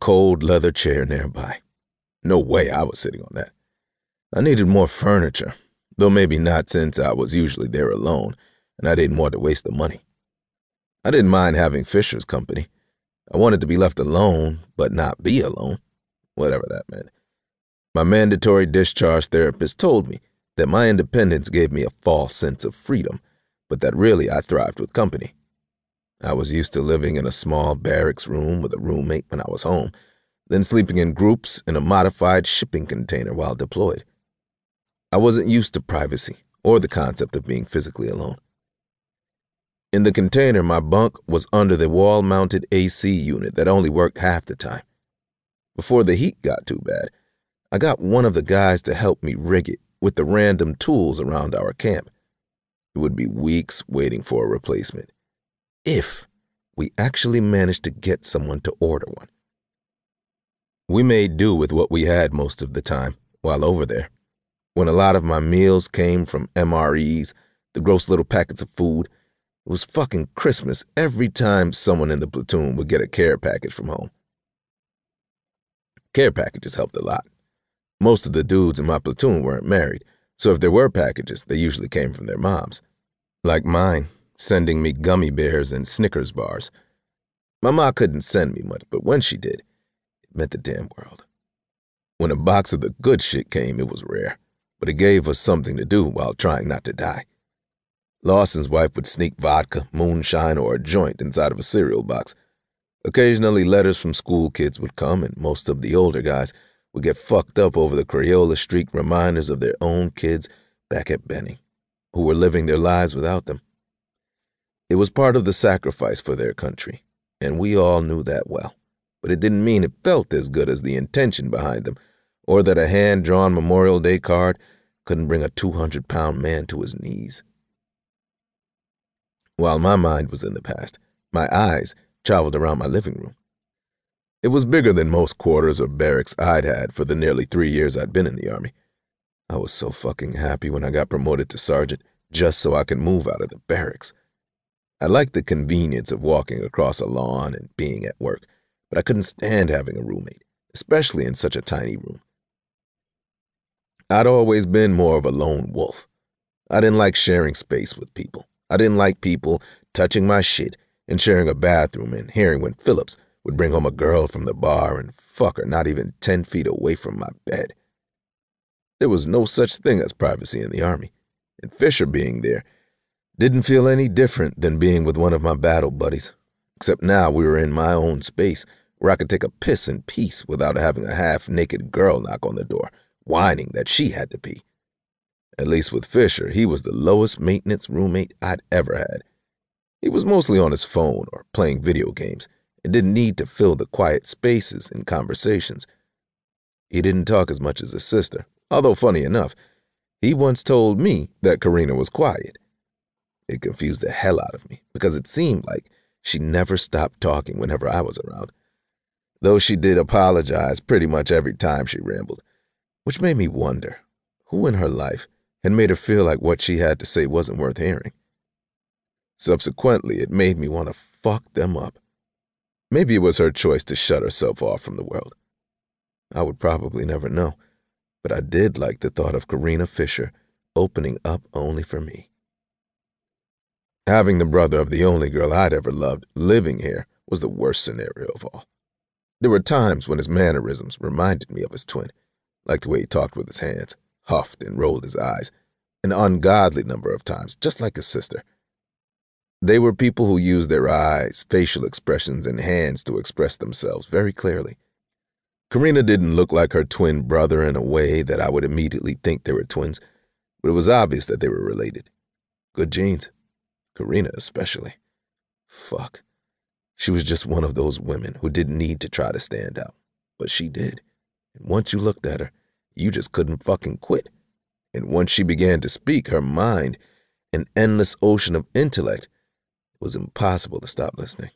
cold leather chair nearby. No way I was sitting on that. I needed more furniture, though maybe not since I was usually there alone, and I didn't want to waste the money. I didn't mind having Fisher's company. I wanted to be left alone, but not be alone, whatever that meant. My mandatory discharge therapist told me that my independence gave me a false sense of freedom, but that really I thrived with company. I was used to living in a small barracks room with a roommate when I was home, then sleeping in groups in a modified shipping container while deployed. I wasn't used to privacy or the concept of being physically alone. In the container, my bunk was under the wall-mounted AC unit that only worked half the time. Before the heat got too bad, I got one of the guys to help me rig it with the random tools around our camp. It would be weeks waiting for a replacement, if we actually managed to get someone to order one. We made do with what we had most of the time while over there. When a lot of my meals came from MREs, the gross little packets of food, it was fucking Christmas every time someone in the platoon would get a care package from home. Care packages helped a lot. Most of the dudes in my platoon weren't married, so if there were packages, they usually came from their moms. Like mine, sending me gummy bears and Snickers bars. My ma couldn't send me much, but when she did, it meant the damn world. When a box of the good shit came, it was rare, but it gave us something to do while trying not to die. Lawson's wife would sneak vodka, moonshine, or a joint inside of a cereal box. Occasionally, letters from school kids would come, and most of the older guys would get fucked up over the Crayola streak reminders of their own kids back at Benning, who were living their lives without them. It was part of the sacrifice for their country, and we all knew that well, but it didn't mean it felt as good as the intention behind them, or that a hand-drawn Memorial Day card couldn't bring a 200-pound man to his knees. While my mind was in the past, my eyes traveled around my living room. It was bigger than most quarters or barracks I'd had for the nearly 3 years I'd been in the Army. I was so fucking happy when I got promoted to sergeant just so I could move out of the barracks. I liked the convenience of walking across a lawn and being at work, but I couldn't stand having a roommate, especially in such a tiny room. I'd always been more of a lone wolf. I didn't like sharing space with people. I didn't like people touching my shit and sharing a bathroom and hearing when Phillips would bring home a girl from the bar and fuck her not even 10 feet away from my bed. There was no such thing as privacy in the Army, and Fisher being there didn't feel any different than being with one of my battle buddies, except now we were in my own space where I could take a piss in peace without having a half-naked girl knock on the door, whining that she had to pee. At least with Fisher, he was the lowest maintenance roommate I'd ever had. He was mostly on his phone or playing video games and didn't need to fill the quiet spaces in conversations. He didn't talk as much as his sister, although funny enough, he once told me that Karina was quiet. It confused the hell out of me because it seemed like she never stopped talking whenever I was around, though she did apologize pretty much every time she rambled, which made me wonder who in her life had made her feel like what she had to say wasn't worth hearing. Subsequently, it made me want to fuck them up. Maybe it was her choice to shut herself off from the world. I would probably never know, but I did like the thought of Karina Fisher opening up only for me. Having the brother of the only girl I'd ever loved living here was the worst scenario of all. There were times when his mannerisms reminded me of his twin, like the way he talked with his hands, huffed and rolled his eyes, an ungodly number of times, just like his sister. They were people who used their eyes, facial expressions, and hands to express themselves very clearly. Karina didn't look like her twin brother in a way that I would immediately think they were twins, but it was obvious that they were related. Good genes. Karina especially. Fuck. She was just one of those women who didn't need to try to stand out, but she did. And once you looked at her, you just couldn't fucking quit. And once she began to speak, her mind, an endless ocean of intellect, it was impossible to stop listening.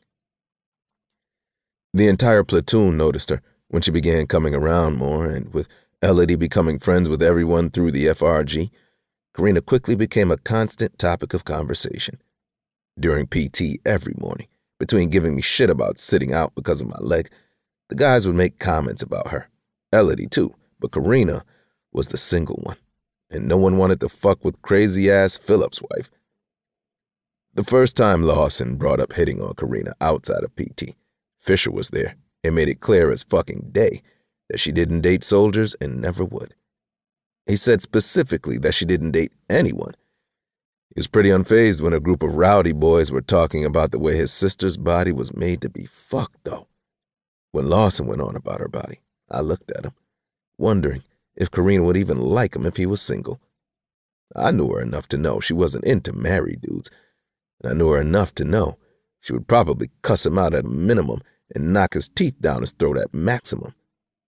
The entire platoon noticed her when she began coming around more, and with Elodie becoming friends with everyone through the FRG, Karina quickly became a constant topic of conversation. During PT every morning, between giving me shit about sitting out because of my leg, The guys would make comments about her. Elodie, too, but Karina was the single one, and no one wanted to fuck with crazy-ass Philip's wife. The first time Lawson brought up hitting on Karina outside of PT, Fisher was there and made it clear as fucking day that she didn't date soldiers and never would. He said specifically that she didn't date anyone. He was pretty unfazed when a group of rowdy boys were talking about the way his sister's body was made to be fucked, though. When Lawson went on about her body, I looked at him, wondering if Karina would even like him if he was single. I knew her enough to know she wasn't into married dudes, and I knew her enough to know she would probably cuss him out at a minimum and knock his teeth down his throat at maximum.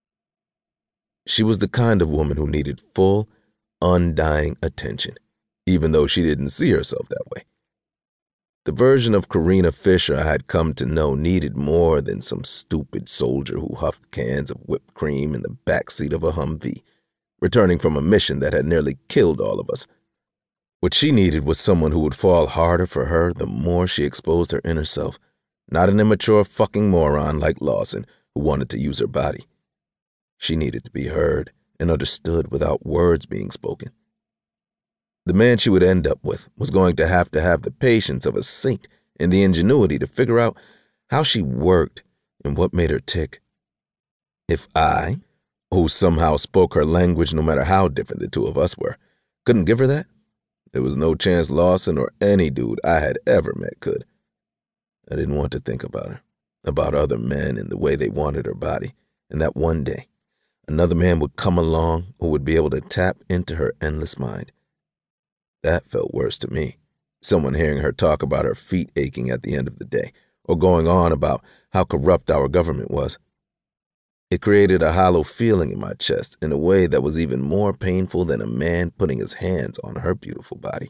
She was the kind of woman who needed full, undying attention, even though she didn't see herself that way. The version of Karina Fisher I had come to know needed more than some stupid soldier who huffed cans of whipped cream in the backseat of a Humvee, returning from a mission that had nearly killed all of us. What she needed was someone who would fall harder for her the more she exposed her inner self, not an immature fucking moron like Lawson who wanted to use her body. She needed to be heard and understood without words being spoken. The man she would end up with was going to have the patience of a saint and the ingenuity to figure out how she worked and what made her tick. If I, who somehow spoke her language no matter how different the two of us were, couldn't give her that, there was no chance Lawson or any dude I had ever met could. I didn't want to think about her, about other men and the way they wanted her body, and that one day, another man would come along who would be able to tap into her endless mind. That felt worse to me, someone hearing her talk about her feet aching at the end of the day, or going on about how corrupt our government was. It created a hollow feeling in my chest in a way that was even more painful than a man putting his hands on her beautiful body.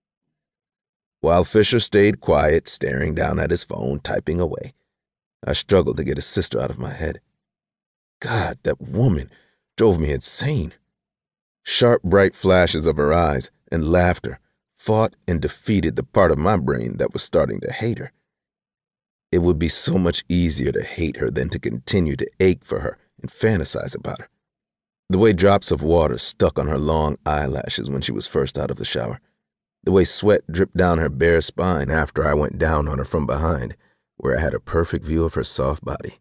While Fisher stayed quiet, staring down at his phone, typing away, I struggled to get his sister out of my head. God, that woman drove me insane. Sharp, bright flashes of her eyes and laughter fought and defeated the part of my brain that was starting to hate her. It would be so much easier to hate her than to continue to ache for her and fantasize about her. The way drops of water stuck on her long eyelashes when she was first out of the shower. The way sweat dripped down her bare spine after I went down on her from behind, where I had a perfect view of her soft body.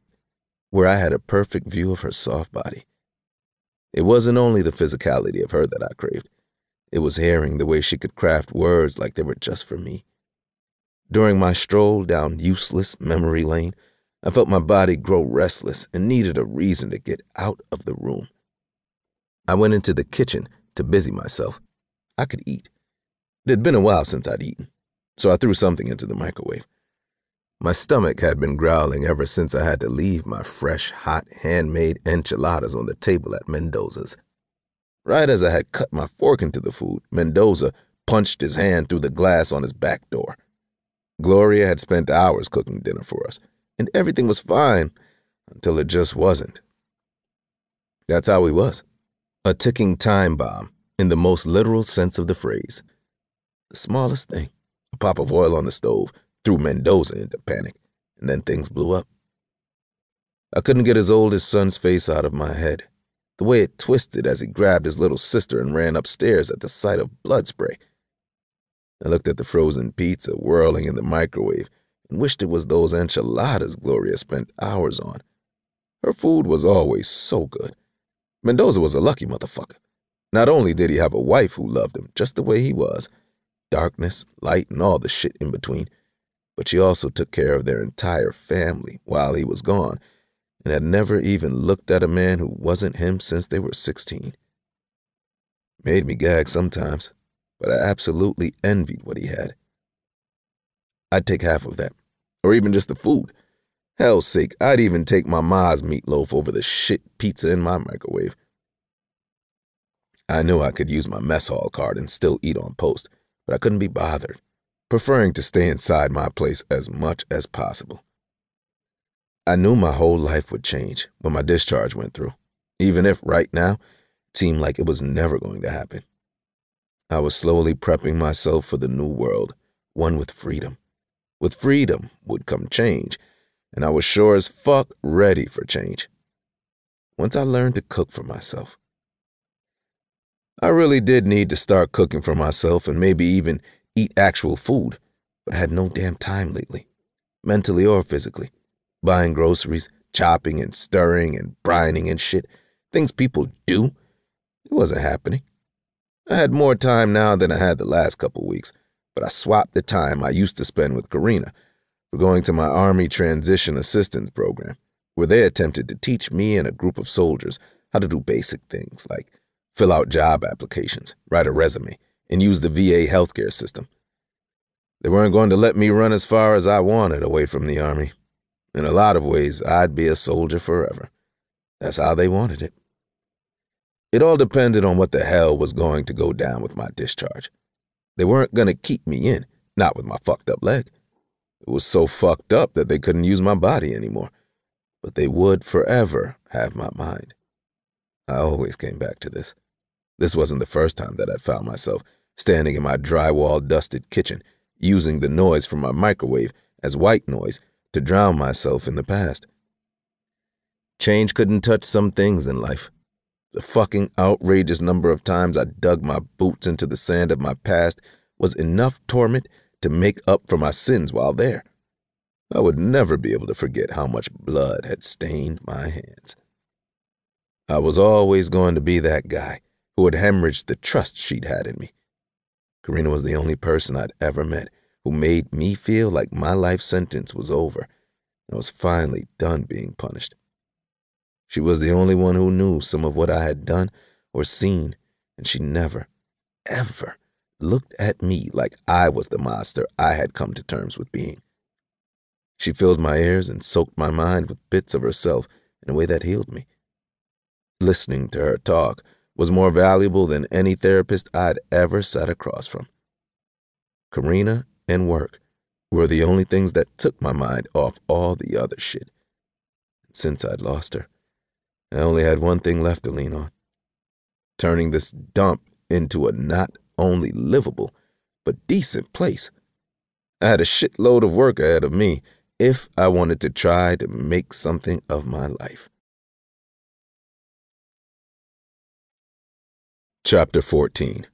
It wasn't only the physicality of her that I craved. It was hearing the way she could craft words like they were just for me. During my stroll down useless memory lane, I felt my body grow restless and needed a reason to get out of the room. I went into the kitchen to busy myself. I could eat. It had been a while since I'd eaten, so I threw something into the microwave. My stomach had been growling ever since I had to leave my fresh, hot, handmade enchiladas on the table at Mendoza's. Right as I had cut my fork into the food, Mendoza punched his hand through the glass on his back door. Gloria had spent hours cooking dinner for us, and everything was fine until it just wasn't. That's how he was. A ticking time bomb, in the most literal sense of the phrase. The smallest thing, a pop of oil on the stove, threw Mendoza into panic, and then things blew up. I couldn't get his oldest son's face out of my head, the way it twisted as he grabbed his little sister and ran upstairs at the sight of blood spray. I looked at the frozen pizza whirling in the microwave and wished it was those enchiladas Gloria spent hours on. Her food was always so good. Mendoza was a lucky motherfucker. Not only did he have a wife who loved him just the way he was, darkness, light, and all the shit in between, but she also took care of their entire family while he was gone and had never even looked at a man who wasn't him since they were 16. Made me gag sometimes, but I absolutely envied what he had. I'd take half of that, or even just the food. Hell's sake, I'd even take my ma's meatloaf over the shit pizza in my microwave. I knew I could use my mess hall card and still eat on post, but I couldn't be bothered, preferring to stay inside my place as much as possible. I knew my whole life would change when my discharge went through, even if right now it seemed like it was never going to happen. I was slowly prepping myself for the new world, one with freedom. With freedom would come change, and I was sure as fuck ready for change. Once I learned to cook for myself. I really did need to start cooking for myself and maybe even eat actual food, but I had no damn time lately, mentally or physically. Buying groceries, chopping and stirring and brining and shit, things people do, it wasn't happening. I had more time now than I had the last couple weeks, but I swapped the time I used to spend with Karina for going to my Army Transition Assistance Program, where they attempted to teach me and a group of soldiers how to do basic things like fill out job applications, write a resume, and use the VA healthcare system. They weren't going to let me run as far as I wanted away from the Army. In a lot of ways, I'd be a soldier forever. That's how they wanted it. It all depended on what the hell was going to go down with my discharge. They weren't going to keep me in, not with my fucked up leg. It was so fucked up that they couldn't use my body anymore. But they would forever have my mind. I always came back to this. This wasn't the first time that I'd found myself standing in my drywall-dusted kitchen, using the noise from my microwave as white noise to drown myself in the past. Change couldn't touch some things in life. The fucking outrageous number of times I dug my boots into the sand of my past was enough torment to make up for my sins while there. I would never be able to forget how much blood had stained my hands. I was always going to be that guy who had hemorrhaged the trust she'd had in me. Karina was the only person I'd ever met who made me feel like my life sentence was over and I was finally done being punished. She was the only one who knew some of what I had done or seen, and she never, ever looked at me like I was the monster I had come to terms with being. She filled my ears and soaked my mind with bits of herself in a way that healed me. Listening to her talk was more valuable than any therapist I'd ever sat across from. Karina and work were the only things that took my mind off all the other shit. And since I'd lost her, I only had one thing left to lean on. Turning this dump into a not only livable, but decent place. I had a shitload of work ahead of me if I wanted to try to make something of my life. Chapter 14.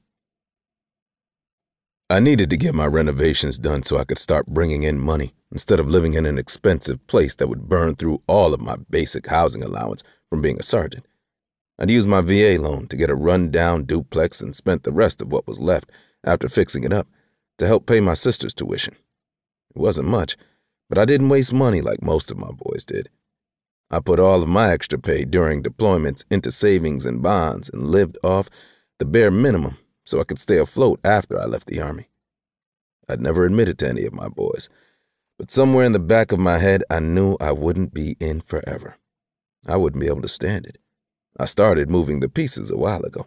I needed to get my renovations done so I could start bringing in money instead of living in an expensive place that would burn through all of my basic housing allowance from being a sergeant. I'd used my VA loan to get a run-down duplex and spent the rest of what was left after fixing it up to help pay my sister's tuition. It wasn't much, but I didn't waste money like most of my boys did. I put all of my extra pay during deployments into savings and bonds and lived off the bare minimum so I could stay afloat after I left the Army. I'd never admitted to any of my boys, but somewhere in the back of my head I knew I wouldn't be in forever. I wouldn't be able to stand it. I started moving the pieces a while ago.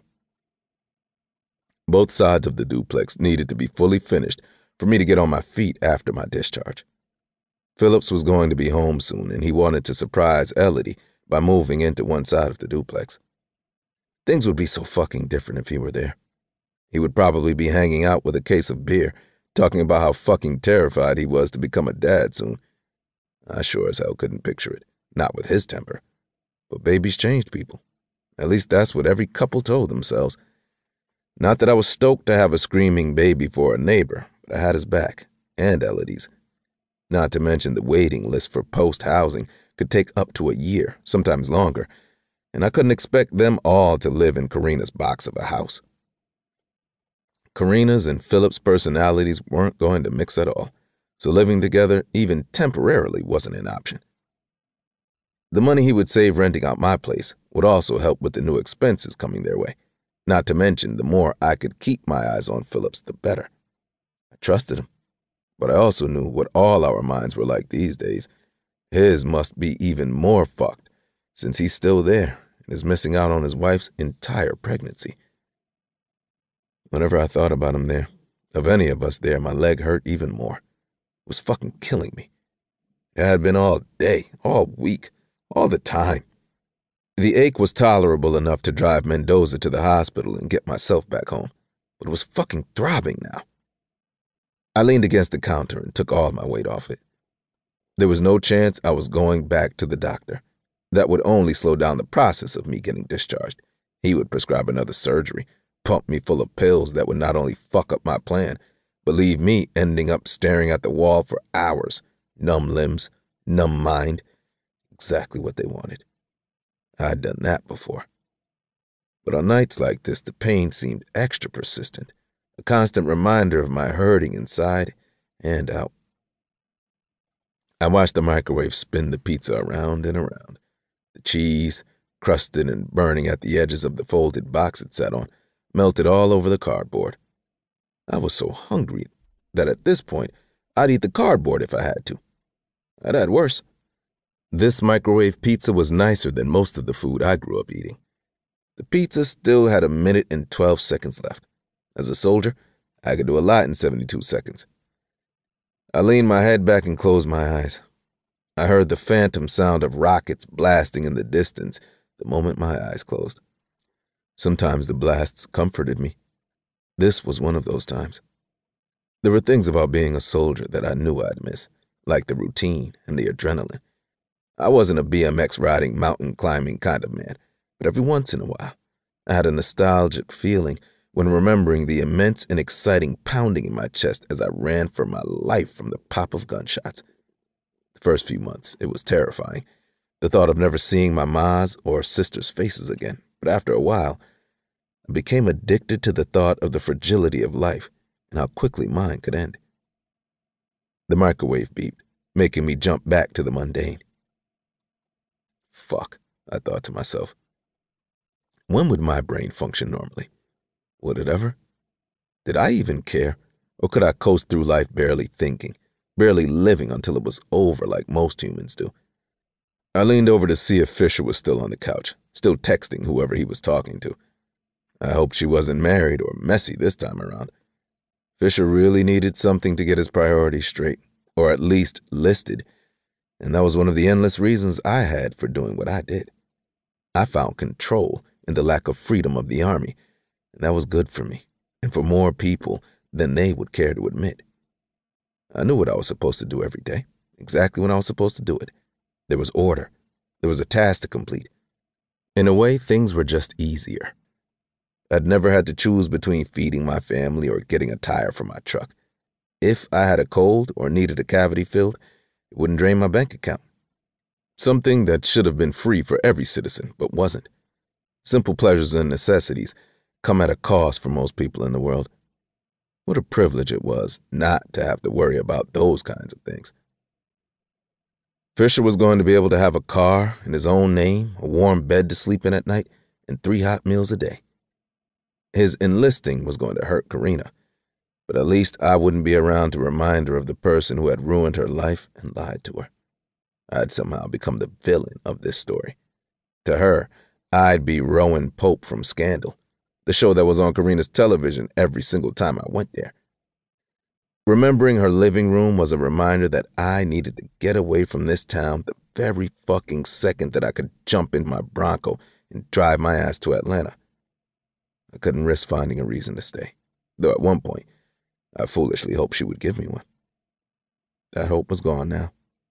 Both sides of the duplex needed to be fully finished for me to get on my feet after my discharge. Phillips was going to be home soon, and he wanted to surprise Elodie by moving into one side of the duplex. Things would be so fucking different if he were there. He would probably be hanging out with a case of beer, talking about how fucking terrified he was to become a dad soon. I sure as hell couldn't picture it, not with his temper. But babies changed people. At least that's what every couple told themselves. Not that I was stoked to have a screaming baby for a neighbor, but I had his back, and Elodie's. Not to mention the waiting list for post-housing could take up to a year, sometimes longer, and I couldn't expect them all to live in Karina's box of a house. Karina's and Philip's personalities weren't going to mix at all, so living together, even temporarily, wasn't an option. The money he would save renting out my place would also help with the new expenses coming their way, not to mention the more I could keep my eyes on Phillips, the better. I trusted him, but I also knew what all our minds were like these days. His must be even more fucked, since he's still there and is missing out on his wife's entire pregnancy. Whenever I thought about him there, of any of us there, my leg hurt even more. It was fucking killing me. It had been all day, all week, all the time. The ache was tolerable enough to drive Mendoza to the hospital and get myself back home, but it was fucking throbbing now. I leaned against the counter and took all my weight off it. There was no chance I was going back to the doctor. That would only slow down the process of me getting discharged. He would prescribe another surgery, pump me full of pills that would not only fuck up my plan, but leave me ending up staring at the wall for hours. Numb limbs, numb mind. Exactly what they wanted. I'd done that before. But on nights like this, the pain seemed extra persistent, a constant reminder of my hurting inside and out. I watched the microwave spin the pizza around and around. The cheese, crusted and burning at the edges of the folded box it sat on, melted all over the cardboard. I was so hungry that at this point, I'd eat the cardboard if I had to. I'd had worse. This microwave pizza was nicer than most of the food I grew up eating. The pizza still had 1 minute and 12 seconds left. As a soldier, I could do a lot in 72 seconds. I leaned my head back and closed my eyes. I heard the phantom sound of rockets blasting in the distance the moment my eyes closed. Sometimes the blasts comforted me. This was one of those times. There were things about being a soldier that I knew I'd miss, like the routine and the adrenaline. I wasn't a BMX riding, mountain climbing kind of man, but every once in a while, I had a nostalgic feeling when remembering the immense and exciting pounding in my chest as I ran for my life from the pop of gunshots. The first few months, it was terrifying, the thought of never seeing my ma's or sister's faces again. But after a while, I became addicted to the thought of the fragility of life and how quickly mine could end. The microwave beeped, making me jump back to the mundane. Fuck, I thought to myself. When would my brain function normally? Would it ever? Did I even care? Or could I coast through life barely thinking, barely living until it was over like most humans do? I leaned over to see if Fisher was still on the couch, still texting whoever he was talking to. I hoped she wasn't married or messy this time around. Fisher really needed something to get his priorities straight, or at least listed, and that was one of the endless reasons I had for doing what I did. I found control in the lack of freedom of the Army, and that was good for me, and for more people than they would care to admit. I knew what I was supposed to do every day, exactly when I was supposed to do it. There was order. There was a task to complete. In a way, things were just easier. I'd never had to choose between feeding my family or getting a tire for my truck. If I had a cold or needed a cavity filled, it wouldn't drain my bank account. Something that should have been free for every citizen, but wasn't. Simple pleasures and necessities come at a cost for most people in the world. What a privilege it was not to have to worry about those kinds of things. Fisher was going to be able to have a car in his own name, a warm bed to sleep in at night, and 3 hot meals a day. His enlisting was going to hurt Karina, but at least I wouldn't be around to remind her of the person who had ruined her life and lied to her. I'd somehow become the villain of this story. To her, I'd be Rowan Pope from Scandal, the show that was on Karina's television every single time I went there. Remembering her living room was a reminder that I needed to get away from this town the very fucking second that I could jump in my Bronco and drive my ass to Atlanta. I couldn't risk finding a reason to stay, though at one point, I foolishly hoped she would give me one. That hope was gone now.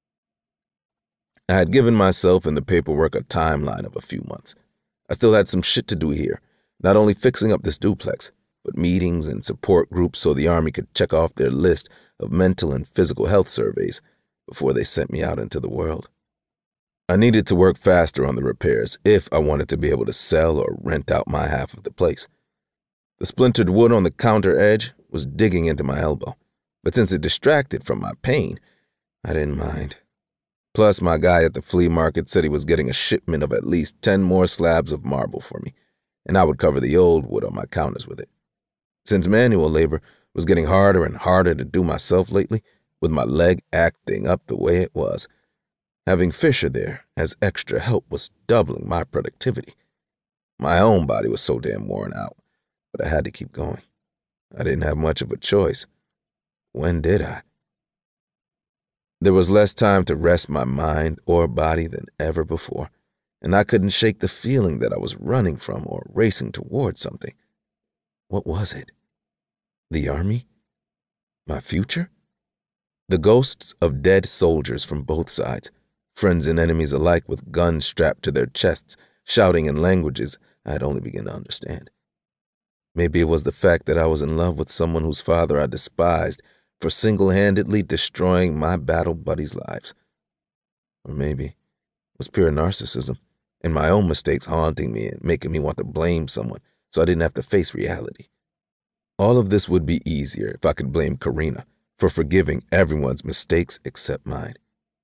I had given myself and the paperwork a timeline of a few months. I still had some shit to do here, not only fixing up this duplex, but meetings and support groups so the Army could check off their list of mental and physical health surveys before they sent me out into the world. I needed to work faster on the repairs if I wanted to be able to sell or rent out my half of the place. The splintered wood on the counter edge was digging into my elbow, but since it distracted from my pain, I didn't mind. Plus, my guy at the flea market said he was getting a shipment of at least 10 more slabs of marble for me, and I would cover the old wood on my counters with it. Since manual labor was getting harder and harder to do myself lately, with my leg acting up the way it was, having Fisher there as extra help was doubling my productivity. My own body was so damn worn out, but I had to keep going. I didn't have much of a choice. When did I? There was less time to rest my mind or body than ever before, and I couldn't shake the feeling that I was running from or racing towards something. What was it? The Army? My future? The ghosts of dead soldiers from both sides, friends and enemies alike with guns strapped to their chests, shouting in languages I had only begun to understand. Maybe it was the fact that I was in love with someone whose father I despised for single-handedly destroying my battle buddies' lives. Or maybe it was pure narcissism and my own mistakes haunting me and making me want to blame someone so I didn't have to face reality. All of this would be easier if I could blame Karina for forgiving everyone's mistakes except mine.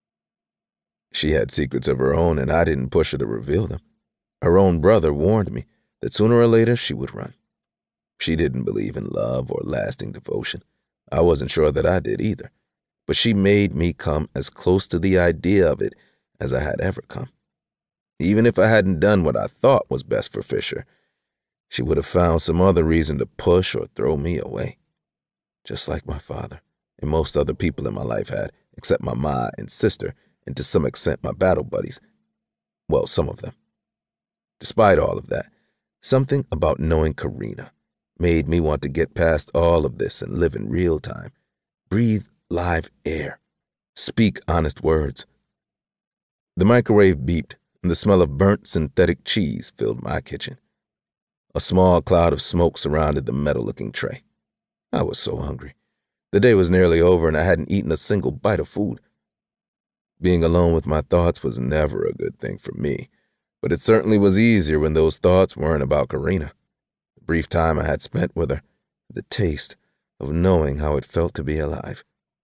She had secrets of her own, and I didn't push her to reveal them. Her own brother warned me that sooner or later she would run. She didn't believe in love or lasting devotion. I wasn't sure that I did either, but she made me come as close to the idea of it as I had ever come. Even if I hadn't done what I thought was best for Fisher, she would have found some other reason to push or throw me away. Just like my father and most other people in my life had, except my ma and sister, and to some extent my battle buddies. Well, some of them. Despite all of that, something about knowing Karina made me want to get past all of this and live in real time, breathe live air, speak honest words. The microwave beeped, and the smell of burnt synthetic cheese filled my kitchen. A small cloud of smoke surrounded the metal-looking tray. I was so hungry. The day was nearly over, and I hadn't eaten a single bite of food. Being alone with my thoughts was never a good thing for me, but it certainly was easier when those thoughts weren't about Karina. The brief time I had spent with her, the taste of knowing how it felt to be alive.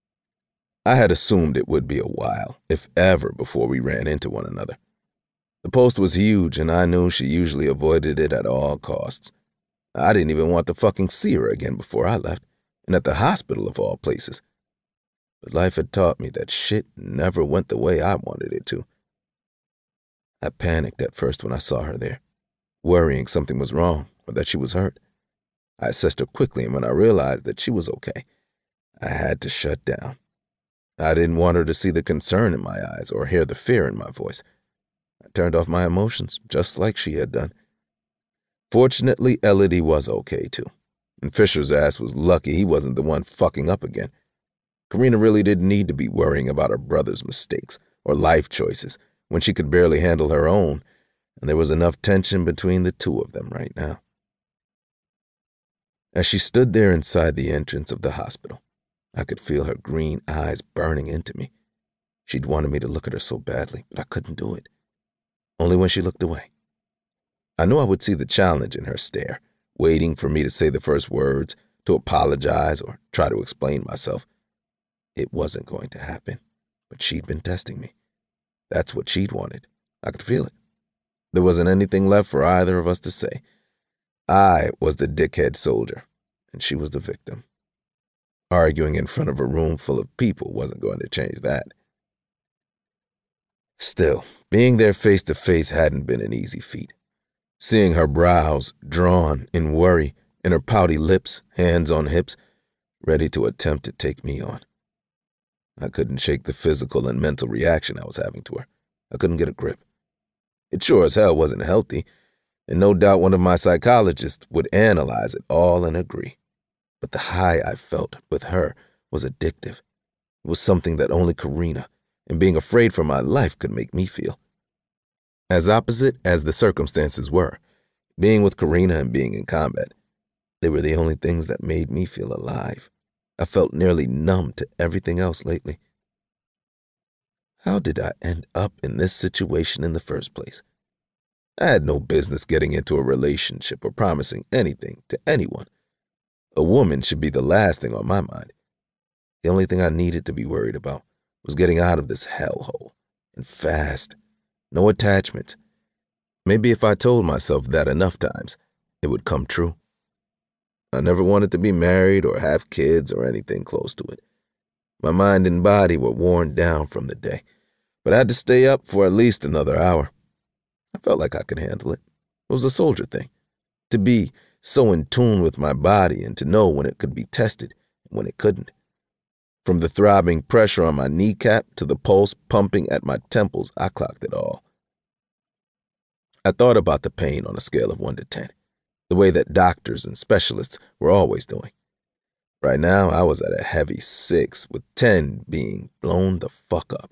I had assumed it would be a while, if ever, before we ran into one another. The post was huge, and I knew she usually avoided it at all costs. I didn't even want to fucking see her again before I left, and at the hospital of all places. But life had taught me that shit never went the way I wanted it to. I panicked at first when I saw her there, worrying something was wrong or that she was hurt. I assessed her quickly, and when I realized that she was okay, I had to shut down. I didn't want her to see the concern in my eyes or hear the fear in my voice. I turned off my emotions, just like she had done. Fortunately, Elodie was okay, too. And Fisher's ass was lucky he wasn't the one fucking up again. Karina really didn't need to be worrying about her brother's mistakes or life choices when she could barely handle her own, and there was enough tension between the two of them right now. As she stood there inside the entrance of the hospital, I could feel her green eyes burning into me. She'd wanted me to look at her so badly, but I couldn't do it. Only when she looked away. I knew I would see the challenge in her stare, waiting for me to say the first words, to apologize or try to explain myself. It wasn't going to happen, but she'd been testing me. That's what she'd wanted. I could feel it. There wasn't anything left for either of us to say. I was the dickhead soldier, and she was the victim. Arguing in front of a room full of people wasn't going to change that. Still, being there face to face hadn't been an easy feat. Seeing her brows drawn in worry and her pouty lips, hands on hips, ready to attempt to take me on. I couldn't shake the physical and mental reaction I was having to her. I couldn't get a grip. It sure as hell wasn't healthy, and no doubt one of my psychologists would analyze it all and agree. But the high I felt with her was addictive. It was something that only Karina, and being afraid for my life, could make me feel. As opposite as the circumstances were, being with Karina and being in combat, they were the only things that made me feel alive. I felt nearly numb to everything else lately. How did I end up in this situation in the first place? I had no business getting into a relationship or promising anything to anyone. A woman should be the last thing on my mind. The only thing I needed to be worried about was getting out of this hellhole, and fast. No attachment. Maybe if I told myself that enough times, it would come true. I never wanted to be married or have kids or anything close to it. My mind and body were worn down from the day, but I had to stay up for at least another hour. I felt like I could handle it. It was a soldier thing, to be so in tune with my body and to know when it could be tested and when it couldn't. From the throbbing pressure on my kneecap to the pulse pumping at my temples, I clocked it all. I thought about the pain on a scale of 1 to 10, the way that doctors and specialists were always doing. Right now, I was at a heavy 6, with 10 being blown the fuck up.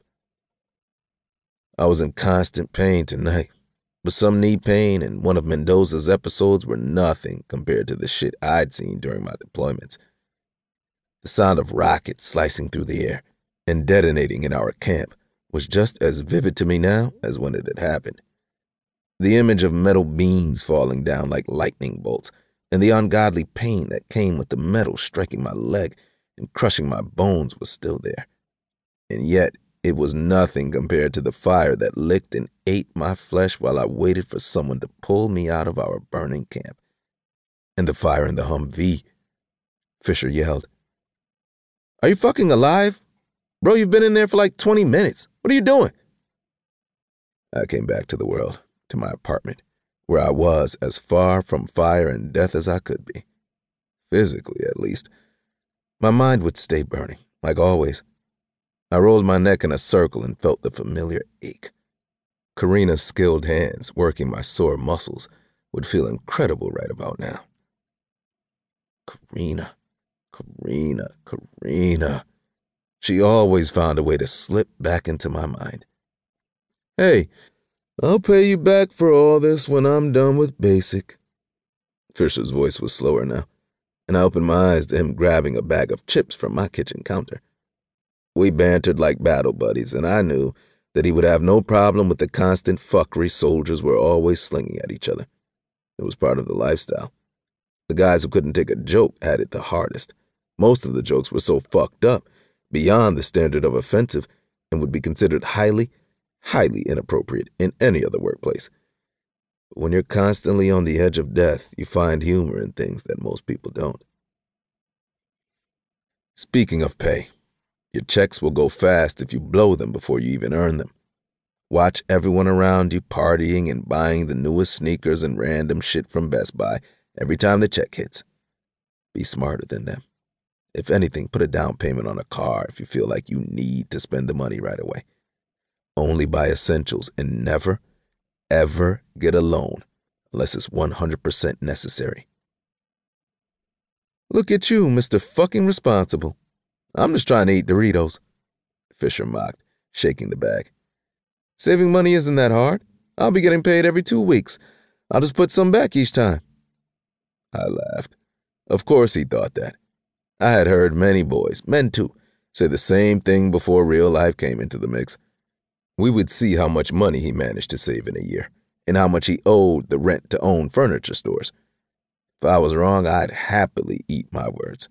I was in constant pain tonight, but some knee pain and one of Mendoza's episodes were nothing compared to the shit I'd seen during my deployments. The sound of rockets slicing through the air and detonating in our camp was just as vivid to me now as when it had happened. The image of metal beams falling down like lightning bolts and the ungodly pain that came with the metal striking my leg and crushing my bones was still there. And yet, it was nothing compared to the fire that licked and ate my flesh while I waited for someone to pull me out of our burning camp. And the fire in the Humvee. Fisher yelled, "Are you fucking alive? Bro, you've been in there for like 20 minutes. What are you doing?" I came back to the world, to my apartment, where I was as far from fire and death as I could be. Physically, at least. My mind would stay burning, like always. I rolled my neck in a circle and felt the familiar ache. Karina's skilled hands working my sore muscles would feel incredible right about now. Karina. She always found a way to slip back into my mind. "Hey, I'll pay you back for all this when I'm done with basic." Fisher's voice was slower now, and I opened my eyes to him grabbing a bag of chips from my kitchen counter. We bantered like battle buddies, and I knew that he would have no problem with the constant fuckery soldiers were always slinging at each other. It was part of the lifestyle. The guys who couldn't take a joke had it the hardest. Most of the jokes were so fucked up, beyond the standard of offensive, and would be considered highly inappropriate in any other workplace. But when you're constantly on the edge of death, you find humor in things that most people don't. Speaking of pay, your checks will go fast if you blow them before you even earn them. Watch everyone around you partying and buying the newest sneakers and random shit from Best Buy every time the check hits. Be smarter than them. If anything, put a down payment on a car if you feel like you need to spend the money right away. Only buy essentials and never, ever get a loan unless it's 100% necessary. "Look at you, Mr. Fucking Responsible. I'm just trying to eat Doritos," Fisher mocked, shaking the bag. "Saving money isn't that hard. I'll be getting paid every 2 weeks. I'll just put some back each time." I laughed. Of course he thought that. I had heard many boys, men too, say the same thing before real life came into the mix. We would see how much money he managed to save in a year, and how much he owed the rent-to-own furniture stores. If I was wrong, I'd happily eat my words.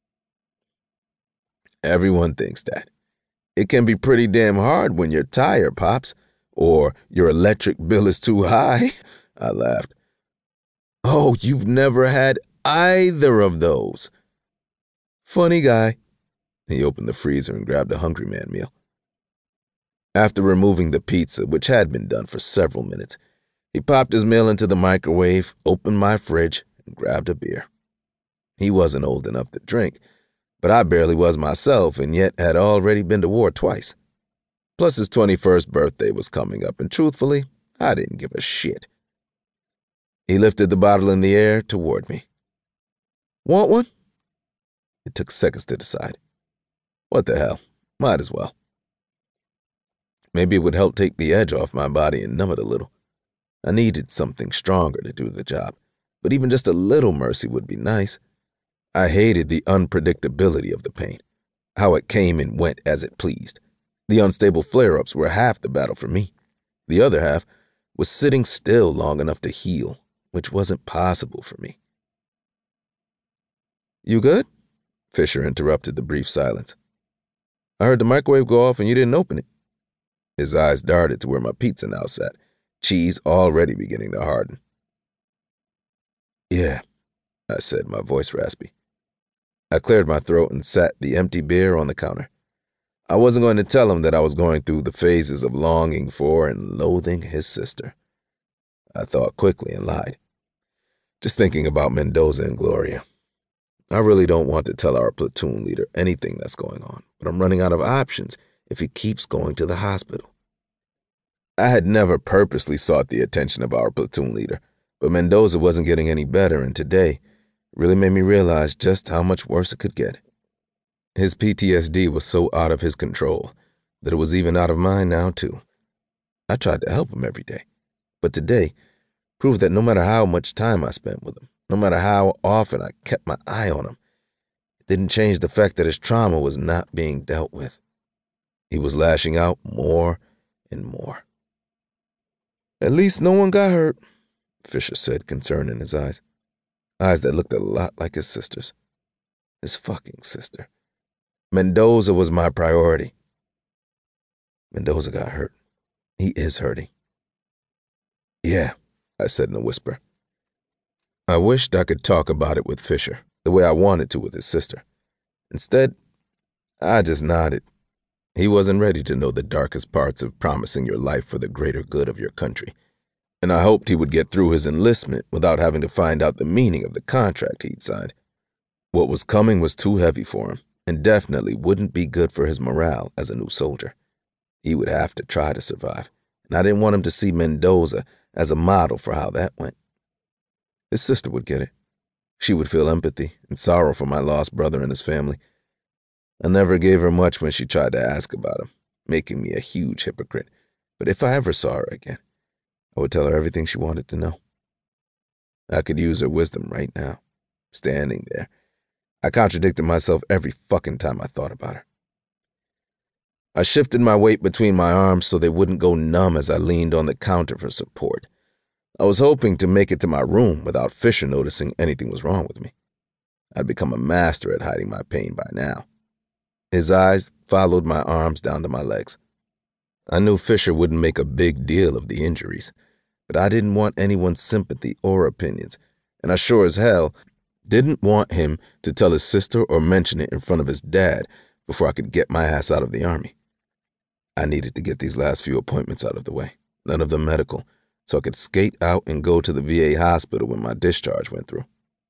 Everyone thinks that. It can be pretty damn hard when you're tired, Pops, or your electric bill is too high. I laughed. "Oh, you've never had either of those." Funny guy. He opened the freezer and grabbed a Hungry Man meal. After removing the pizza, which had been done for several minutes, he popped his meal into the microwave, opened my fridge, and grabbed a beer. He wasn't old enough to drink, but I barely was myself and yet had already been to war twice. Plus his 21st birthday was coming up, and truthfully, I didn't give a shit. He lifted the bottle in the air toward me. "Want one?" It took seconds to decide. What the hell? Might as well. Maybe it would help take the edge off my body and numb it a little. I needed something stronger to do the job, but even just a little mercy would be nice. I hated the unpredictability of the pain, how it came and went as it pleased. The unstable flare-ups were half the battle for me. The other half was sitting still long enough to heal, which wasn't possible for me. "You good?" Fisher interrupted the brief silence. "I heard the microwave go off and you didn't open it." His eyes darted to where my pizza now sat, cheese already beginning to harden. "Yeah," I said, my voice raspy. I cleared my throat and sat the empty beer on the counter. I wasn't going to tell him that I was going through the phases of longing for and loathing his sister. I thought quickly and lied. Just thinking about Mendoza and Gloria. I really don't want to tell our platoon leader anything that's going on, but I'm running out of options if he keeps going to the hospital. I had never purposely sought the attention of our platoon leader, but Mendoza wasn't getting any better, and today, really made me realize just how much worse it could get. His PTSD was so out of his control that it was even out of mine now, too. I tried to help him every day, but today proved that no matter how much time I spent with him, no matter how often I kept my eye on him, it didn't change the fact that his trauma was not being dealt with. He was lashing out more and more. "At least no one got hurt," Fisher said, concern in his eyes. Eyes that looked a lot like his sister's. His fucking sister. Mendoza was my priority. Mendoza got hurt. He is hurting. "Yeah," I said in a whisper. I wished I could talk about it with Fisher, the way I wanted to with his sister. Instead, I just nodded. He wasn't ready to know the darkest parts of promising your life for the greater good of your country, and I hoped he would get through his enlistment without having to find out the meaning of the contract he'd signed. What was coming was too heavy for him, and definitely wouldn't be good for his morale as a new soldier. He would have to try to survive, and I didn't want him to see Mendoza as a model for how that went. His sister would get it. She would feel empathy and sorrow for my lost brother and his family. I never gave her much when she tried to ask about him, making me a huge hypocrite, but if I ever saw her again, I would tell her everything she wanted to know. I could use her wisdom right now, standing there. I contradicted myself every fucking time I thought about her. I shifted my weight between my arms so they wouldn't go numb as I leaned on the counter for support. I was hoping to make it to my room without Fisher noticing anything was wrong with me. I'd become a master at hiding my pain by now. His eyes followed my arms down to my legs. I knew Fisher wouldn't make a big deal of the injuries, but I didn't want anyone's sympathy or opinions, and I sure as hell didn't want him to tell his sister or mention it in front of his dad before I could get my ass out of the Army. I needed to get these last few appointments out of the way, none of them medical, so I could skate out and go to the VA hospital when my discharge went through.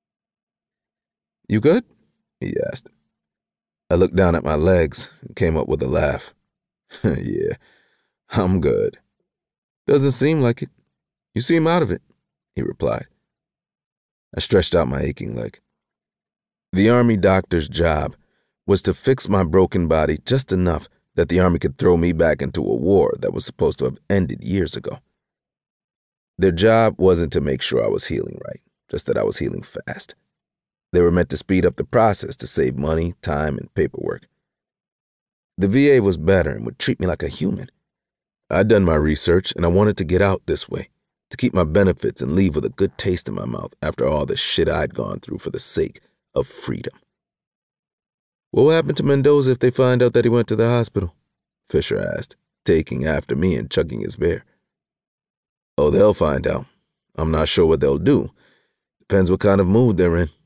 "You good?" he asked. I looked down at my legs and came up with a laugh. "Yeah, I'm good." "Doesn't seem like it. You seem out of it," he replied. I stretched out my aching leg. The Army doctor's job was to fix my broken body just enough that the Army could throw me back into a war that was supposed to have ended years ago. Their job wasn't to make sure I was healing right, just that I was healing fast. They were meant to speed up the process to save money, time, and paperwork. The VA was better and would treat me like a human. I'd done my research, and I wanted to get out this way, to keep my benefits and leave with a good taste in my mouth after all the shit I'd gone through for the sake of freedom. "What will happen to Mendoza if they find out that he went to the hospital?" Fisher asked, taking after me and chugging his beer. "Oh, they'll find out. I'm not sure what they'll do. Depends what kind of mood they're in."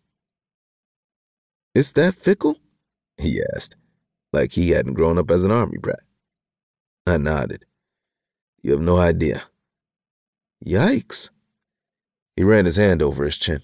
"Is that fickle?" he asked, like he hadn't grown up as an Army brat. I nodded. "You have no idea." "Yikes." He ran his hand over his chin.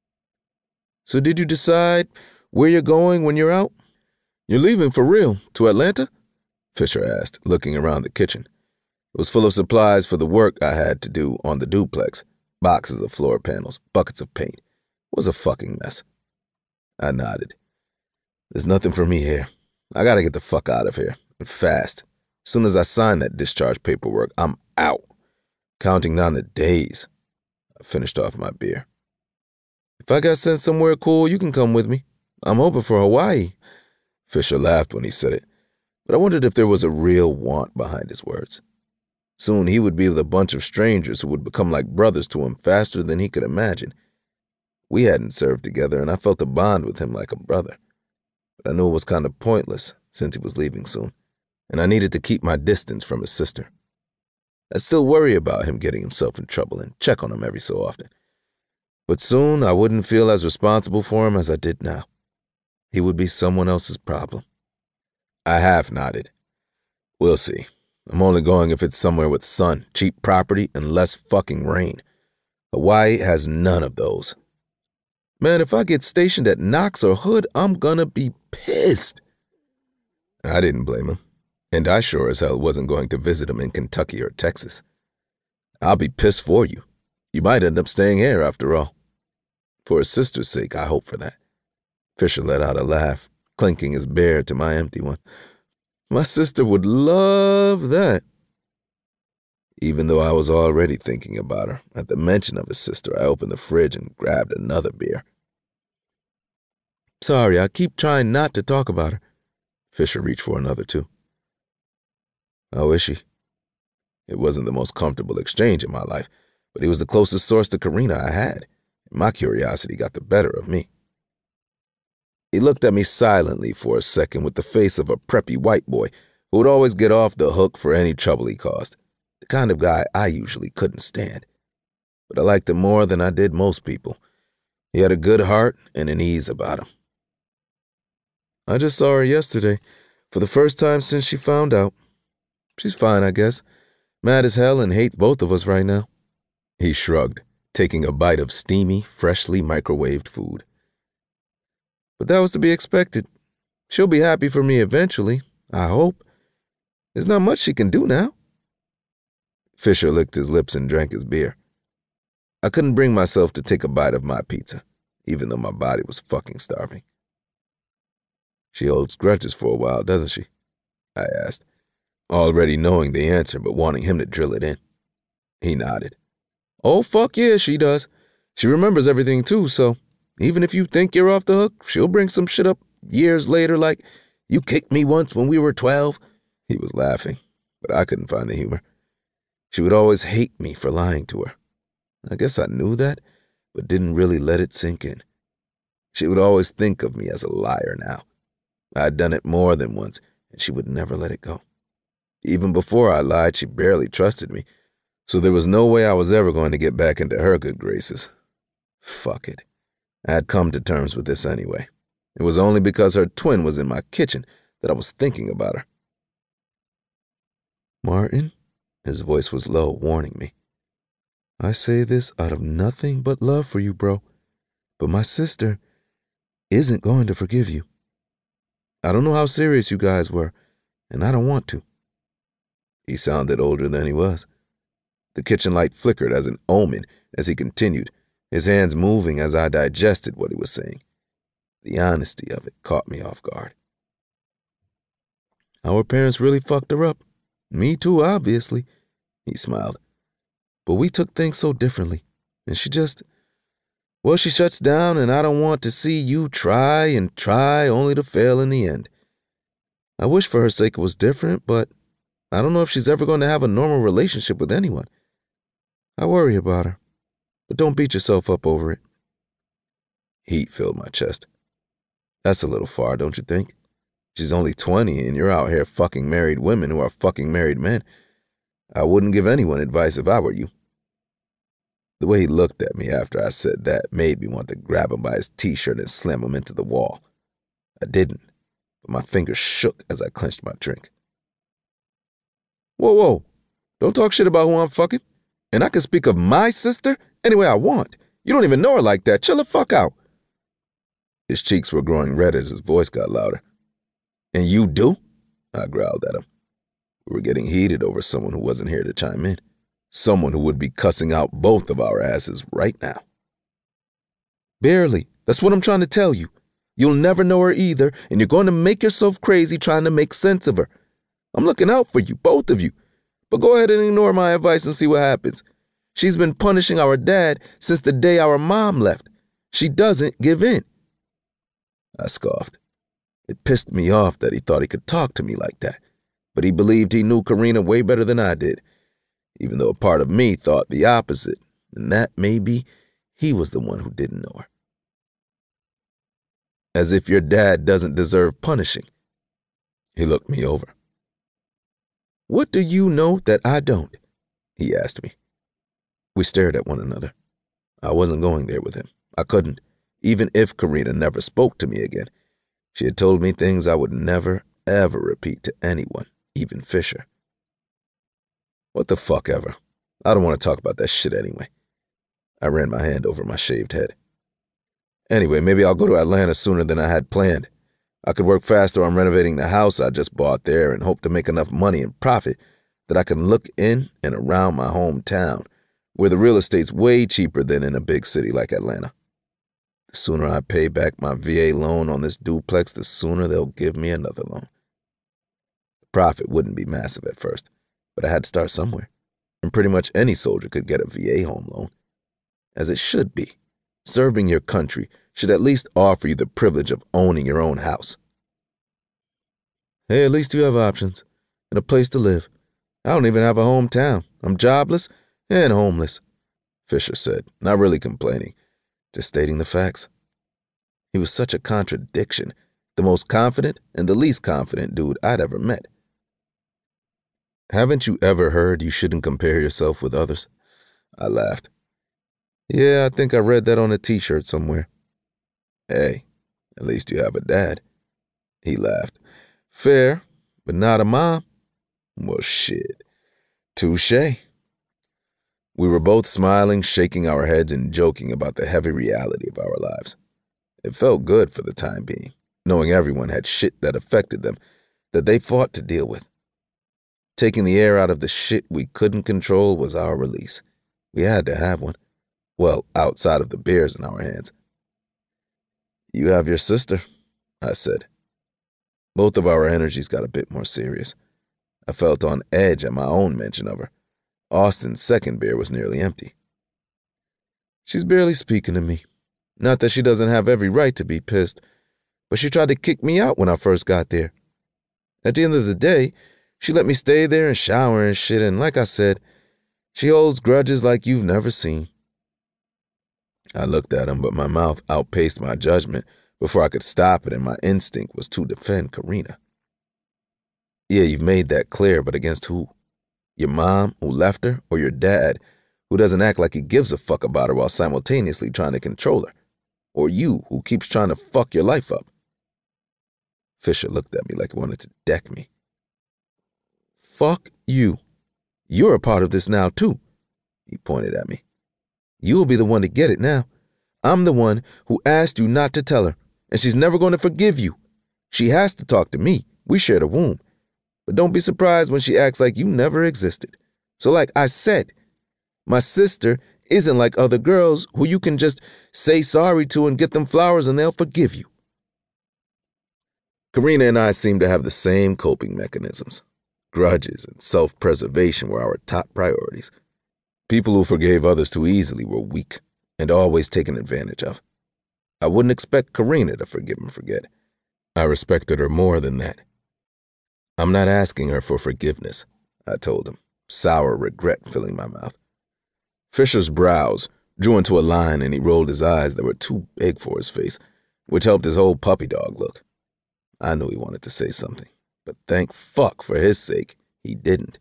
"So did you decide where you're going when you're out? You're leaving for real, to Atlanta?" Fisher asked, looking around the kitchen. It was full of supplies for the work I had to do on the duplex. Boxes of floor panels, buckets of paint. It was a fucking mess. I nodded. "There's nothing for me here. I gotta get the fuck out of here, and fast. As soon as I sign that discharge paperwork, I'm out. Counting down the days." I finished off my beer. "If I got sent somewhere cool, you can come with me. I'm hoping for Hawaii." Fisher laughed when he said it, but I wondered if there was a real want behind his words. Soon he would be with a bunch of strangers who would become like brothers to him faster than he could imagine. We hadn't served together, and I felt a bond with him like a brother. But I knew it was kind of pointless since he was leaving soon, and I needed to keep my distance from his sister. I'd still worry about him getting himself in trouble and check on him every so often. But soon I wouldn't feel as responsible for him as I did now. He would be someone else's problem. I half nodded. "We'll see. I'm only going if it's somewhere with sun, cheap property, and less fucking rain. Hawaii has none of those." "Man, if I get stationed at Knox or Hood, I'm gonna be pissed." I didn't blame him, and I sure as hell wasn't going to visit him in Kentucky or Texas. "I'll be pissed for you. You might end up staying here after all." For his sister's sake, I hope for that. Fisher let out a laugh, clinking his beer to my empty one. My sister would love that. Even though I was already thinking about her, at the mention of his sister, I opened the fridge and grabbed another beer. Sorry, I keep trying not to talk about her. Fisher reached for another, too. How is she? It wasn't the most comfortable exchange in my life, but he was the closest source to Karina I had, and my curiosity got the better of me. He looked at me silently for a second with the face of a preppy white boy who would always get off the hook for any trouble he caused, the kind of guy I usually couldn't stand. But I liked him more than I did most people. He had a good heart and an ease about him. I just saw her yesterday, for the first time since she found out. She's fine, I guess. Mad as hell and hates both of us right now. He shrugged, taking a bite of steamy, freshly microwaved food. But that was to be expected. She'll be happy for me eventually, I hope. There's not much she can do now. Fisher licked his lips and drank his beer. I couldn't bring myself to take a bite of my pizza, even though my body was fucking starving. She holds grudges for a while, doesn't she? I asked, already knowing the answer but wanting him to drill it in. He nodded. Oh, fuck yeah, she does. She remembers everything too, so even if you think you're off the hook, she'll bring some shit up years later like, you kicked me once when we were 12. He was laughing, but I couldn't find the humor. She would always hate me for lying to her. I guess I knew that, but didn't really let it sink in. She would always think of me as a liar now. I'd done it more than once, and she would never let it go. Even before I lied, she barely trusted me, so there was no way I was ever going to get back into her good graces. Fuck it. I had come to terms with this anyway. It was only because her twin was in my kitchen that I was thinking about her. Martin, his voice was low, warning me. I say this out of nothing but love for you, bro, but my sister isn't going to forgive you. I don't know how serious you guys were, and I don't want to. He sounded older than he was. The kitchen light flickered as an omen as he continued, his hands moving as I digested what he was saying. The honesty of it caught me off guard. Our parents really fucked her up. Me too, obviously, he smiled. But we took things so differently, and she shuts down, and I don't want to see you try and try only to fail in the end. I wish for her sake it was different, but I don't know if she's ever going to have a normal relationship with anyone. I worry about her, but don't beat yourself up over it. Heat filled my chest. That's a little far, don't you think? She's only 20 and you're out here fucking married women who are fucking married men. I wouldn't give anyone advice if I were you. The way he looked at me after I said that made me want to grab him by his t-shirt and slam him into the wall. I didn't, but my fingers shook as I clenched my drink. Whoa, don't talk shit about who I'm fucking. And I can speak of my sister any way I want. You don't even know her like that. Chill the fuck out. His cheeks were growing red as his voice got louder. And you do? I growled at him. We were getting heated over someone who wasn't here to chime in. Someone who would be cussing out both of our asses right now. Barely. That's what I'm trying to tell you. You'll never know her either, and you're going to make yourself crazy trying to make sense of her. I'm looking out for you, both of you. But go ahead and ignore my advice and see what happens. She's been punishing our dad since the day our mom left. She doesn't give in. I scoffed. It pissed me off that he thought he could talk to me like that, but he believed he knew Karina way better than I did, even though a part of me thought the opposite, and that maybe he was the one who didn't know her. As if your dad doesn't deserve punishing. He looked me over. What do you know that I don't? He asked me. We stared at one another. I wasn't going there with him. I couldn't, even if Karina never spoke to me again. She had told me things I would never, ever repeat to anyone, even Fisher. What the fuck ever. I don't want to talk about that shit anyway. I ran my hand over my shaved head. Anyway, maybe I'll go to Atlanta sooner than I had planned. I could work faster on renovating the house I just bought there and hope to make enough money and profit that I can look in and around my hometown, where the real estate's way cheaper than in a big city like Atlanta. The sooner I pay back my VA loan on this duplex, the sooner they'll give me another loan. The profit wouldn't be massive at first, but I had to start somewhere, and pretty much any soldier could get a VA home loan. As it should be. Serving your country should at least offer you the privilege of owning your own house. Hey, at least you have options and a place to live. I don't even have a hometown. I'm jobless and homeless, Fisher said, not really complaining, just stating the facts. He was such a contradiction, the most confident and the least confident dude I'd ever met. Haven't you ever heard you shouldn't compare yourself with others? I laughed. Yeah, I think I read that on a t-shirt somewhere. Hey, at least you have a dad. He laughed. Fair, but not a mom. Well, shit. Touché. We were both smiling, shaking our heads, and joking about the heavy reality of our lives. It felt good for the time being, knowing everyone had shit that affected them, that they fought to deal with. Taking the air out of the shit we couldn't control was our release. We had to have one. Well, outside of the beers in our hands. You have your sister, I said. Both of our energies got a bit more serious. I felt on edge at my own mention of her. Austin's second beer was nearly empty. She's barely speaking to me. Not that she doesn't have every right to be pissed, but she tried to kick me out when I first got there. At the end of the day, she let me stay there and shower and shit, and like I said, she holds grudges like you've never seen. I looked at him, but my mouth outpaced my judgment before I could stop it, and my instinct was to defend Karina. Yeah, you've made that clear, but against who? Your mom, who left her, or your dad, who doesn't act like he gives a fuck about her while simultaneously trying to control her? Or you, who keeps trying to fuck your life up? Fisher looked at me like he wanted to deck me. Fuck you. You're a part of this now, too. He pointed at me. You'll be the one to get it now. I'm the one who asked you not to tell her, and she's never going to forgive you. She has to talk to me. We share the womb. But don't be surprised when she acts like you never existed. So like I said, my sister isn't like other girls who you can just say sorry to and get them flowers and they'll forgive you. Karina and I seem to have the same coping mechanisms. Grudges and self-preservation were our top priorities. People who forgave others too easily were weak and always taken advantage of. I wouldn't expect Karina to forgive and forget. I respected her more than that. I'm not asking her for forgiveness, I told him, sour regret filling my mouth. Fisher's brows drew into a line and he rolled his eyes that were too big for his face, which helped his whole puppy dog look. I knew he wanted to say something, but thank fuck for his sake, he didn't.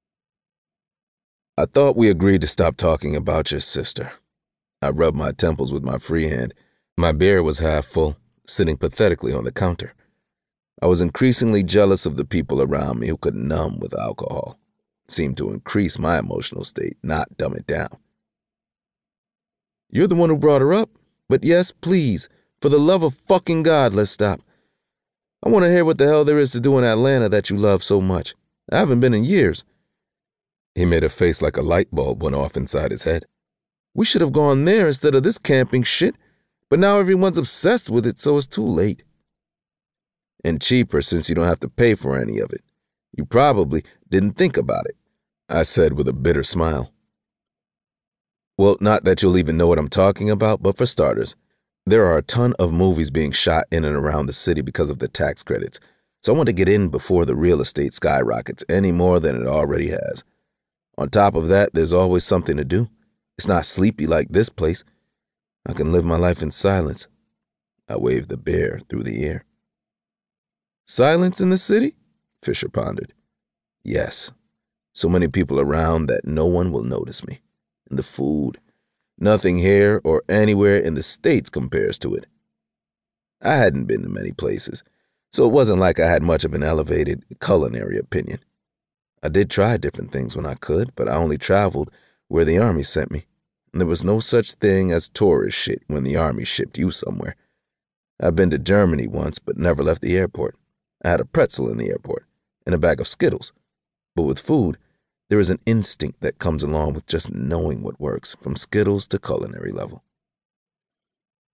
I thought we agreed to stop talking about your sister. I rubbed my temples with my free hand. My beer was half full, sitting pathetically on the counter. I was increasingly jealous of the people around me who could numb with alcohol. It seemed to increase my emotional state, not dumb it down. You're the one who brought her up, but yes, please, for the love of fucking God, let's stop. I want to hear what the hell there is to do in Atlanta that you love so much. I haven't been in years. He made a face like a light bulb went off inside his head. We should have gone there instead of this camping shit, but now everyone's obsessed with it, so it's too late. And cheaper since you don't have to pay for any of it. You probably didn't think about it, I said with a bitter smile. Well, not that you'll even know what I'm talking about, but for starters, there are a ton of movies being shot in and around the city because of the tax credits, so I want to get in before the real estate skyrockets any more than it already has. On top of that, there's always something to do. It's not sleepy like this place. I can live my life in silence. I waved the bear through the air. Silence in the city? Fisher pondered. Yes. So many people around that no one will notice me. And the food. Nothing here or anywhere in the States compares to it. I hadn't been to many places, so it wasn't like I had much of an elevated culinary opinion. I did try different things when I could, but I only traveled where the Army sent me. And there was no such thing as tourist shit when the Army shipped you somewhere. I've been to Germany once, but never left the airport. I had a pretzel in the airport and a bag of Skittles. But with food, there is an instinct that comes along with just knowing what works, from Skittles to culinary level.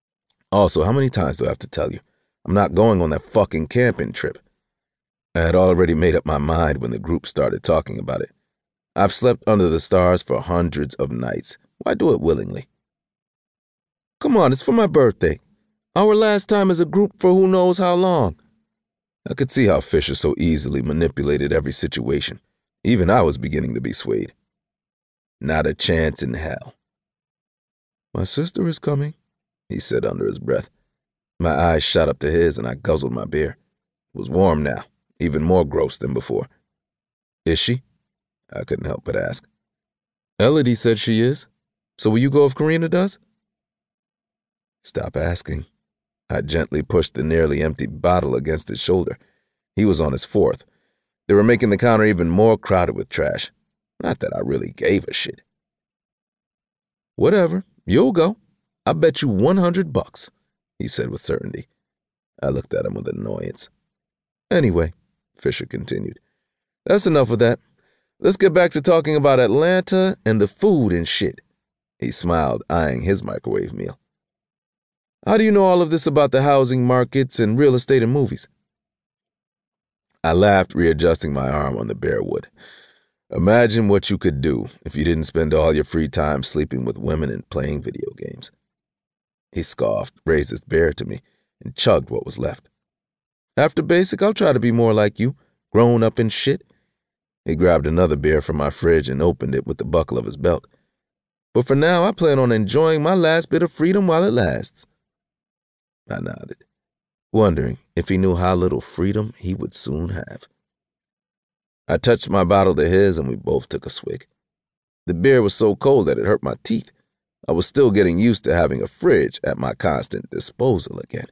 Also, how many times do I have to tell you? I'm not going on that fucking camping trip. I had already made up my mind when the group started talking about it. I've slept under the stars for hundreds of nights. Why do it willingly? Come on, it's for my birthday. Our last time as a group for who knows how long. I could see how Fisher so easily manipulated every situation. Even I was beginning to be swayed. Not a chance in hell. My sister is coming, he said under his breath. My eyes shot up to his and I guzzled my beer. It was warm now, even more gross than before. Is she? I couldn't help but ask. Elodie said she is. So will you go if Karina does? Stop asking. I gently pushed the nearly empty bottle against his shoulder. He was on his fourth. They were making the counter even more crowded with trash. Not that I really gave a shit. Whatever, you'll go. I bet you $100, he said with certainty. I looked at him with annoyance. Anyway, Fisher continued, that's enough of that. Let's get back to talking about Atlanta and the food and shit. He smiled, eyeing his microwave meal. How do you know all of this about the housing markets and real estate and movies? I laughed, readjusting my arm on the bare wood. Imagine what you could do if you didn't spend all your free time sleeping with women and playing video games. He scoffed, raised his beer to me, and chugged what was left. After basic, I'll try to be more like you, grown up and shit. He grabbed another beer from my fridge and opened it with the buckle of his belt. But for now, I plan on enjoying my last bit of freedom while it lasts. I nodded, wondering if he knew how little freedom he would soon have. I touched my bottle to his and we both took a swig. The beer was so cold that it hurt my teeth. I was still getting used to having a fridge at my constant disposal again.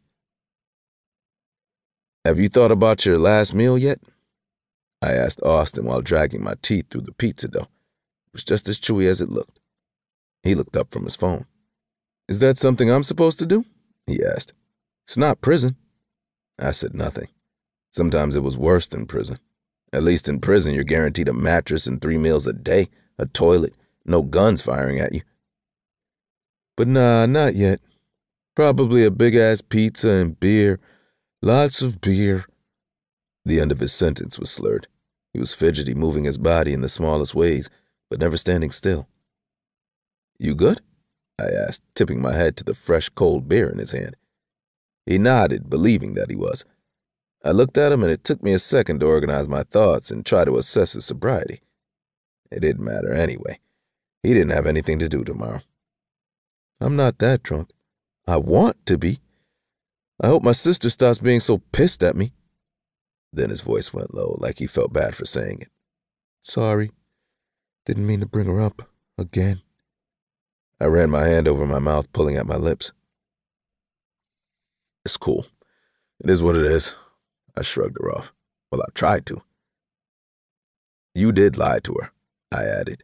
Have you thought about your last meal yet? I asked Austin while dragging my teeth through the pizza dough. It was just as chewy as it looked. He looked up from his phone. Is that something I'm supposed to do? He asked. It's not prison. I said nothing. Sometimes it was worse than prison. At least in prison, you're guaranteed a mattress and 3 meals a day, a toilet, no guns firing at you. But nah, not yet. Probably a big-ass pizza and beer. Lots of beer. The end of his sentence was slurred. He was fidgety, moving his body in the smallest ways, but never standing still. You good? I asked, tipping my head to the fresh, cold beer in his hand. He nodded, believing that he was. I looked at him, and it took me a second to organize my thoughts and try to assess his sobriety. It didn't matter anyway. He didn't have anything to do tomorrow. I'm not that drunk. I want to be. I hope my sister stops being so pissed at me. Then his voice went low, like he felt bad for saying it. Sorry. Didn't mean to bring her up. Again. I ran my hand over my mouth, pulling at my lips. It's cool. It is what it is. I shrugged her off. Well, I tried to. You did lie to her, I added.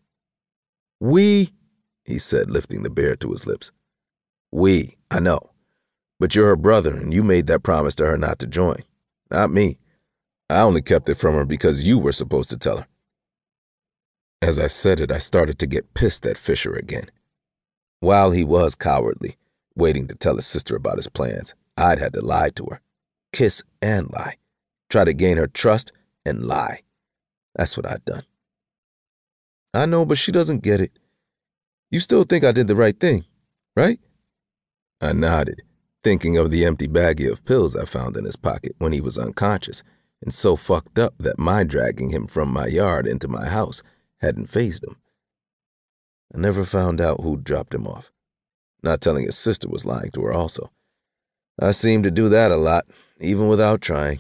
He said, lifting the beer to his lips. I know. But you're her brother, and you made that promise to her not to join. Not me. I only kept it from her because you were supposed to tell her. As I said it, I started to get pissed at Fisher again. While he was cowardly, waiting to tell his sister about his plans, I'd had to lie to her. Kiss and lie. Try to gain her trust and lie. That's what I'd done. I know, but she doesn't get it. You still think I did the right thing, right? I nodded, thinking of the empty baggie of pills I found in his pocket when he was unconscious and so fucked up that my dragging him from my yard into my house hadn't fazed him. I never found out who dropped him off. Not telling his sister was lying to her also. I seemed to do that a lot, even without trying.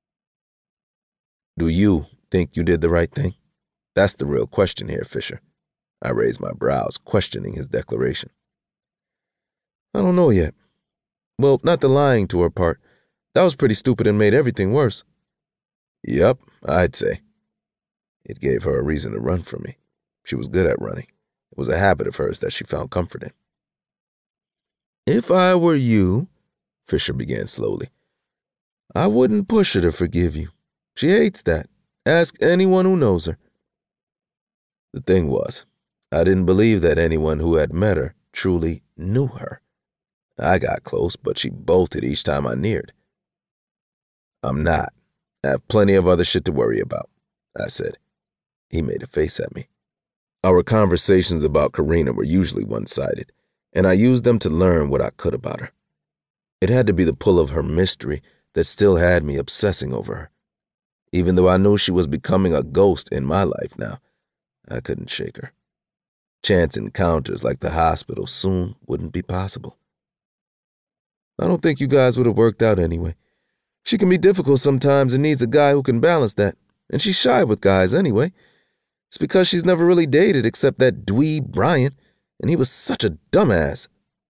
Do you think you did the right thing? That's the real question here, Fisher. I raised my brows, questioning his declaration. I don't know yet. Well, not the lying to her part. That was pretty stupid and made everything worse. Yep, I'd say. It gave her a reason to run from me. She was good at running. It was a habit of hers that she found comfort in. If I were you, Fisher began slowly, I wouldn't push her to forgive you. She hates that. Ask anyone who knows her. The thing was, I didn't believe that anyone who had met her truly knew her. I got close, but she bolted each time I neared. I'm not. I have plenty of other shit to worry about, I said. He made a face at me. Our conversations about Karina were usually one-sided, and I used them to learn what I could about her. It had to be the pull of her mystery that still had me obsessing over her. Even though I knew she was becoming a ghost in my life now, I couldn't shake her. Chance encounters like the hospital soon wouldn't be possible. I don't think you guys would have worked out anyway. She can be difficult sometimes and needs a guy who can balance that, and she's shy with guys anyway. It's because she's never really dated except that dweeb Brian, and he was such a dumbass.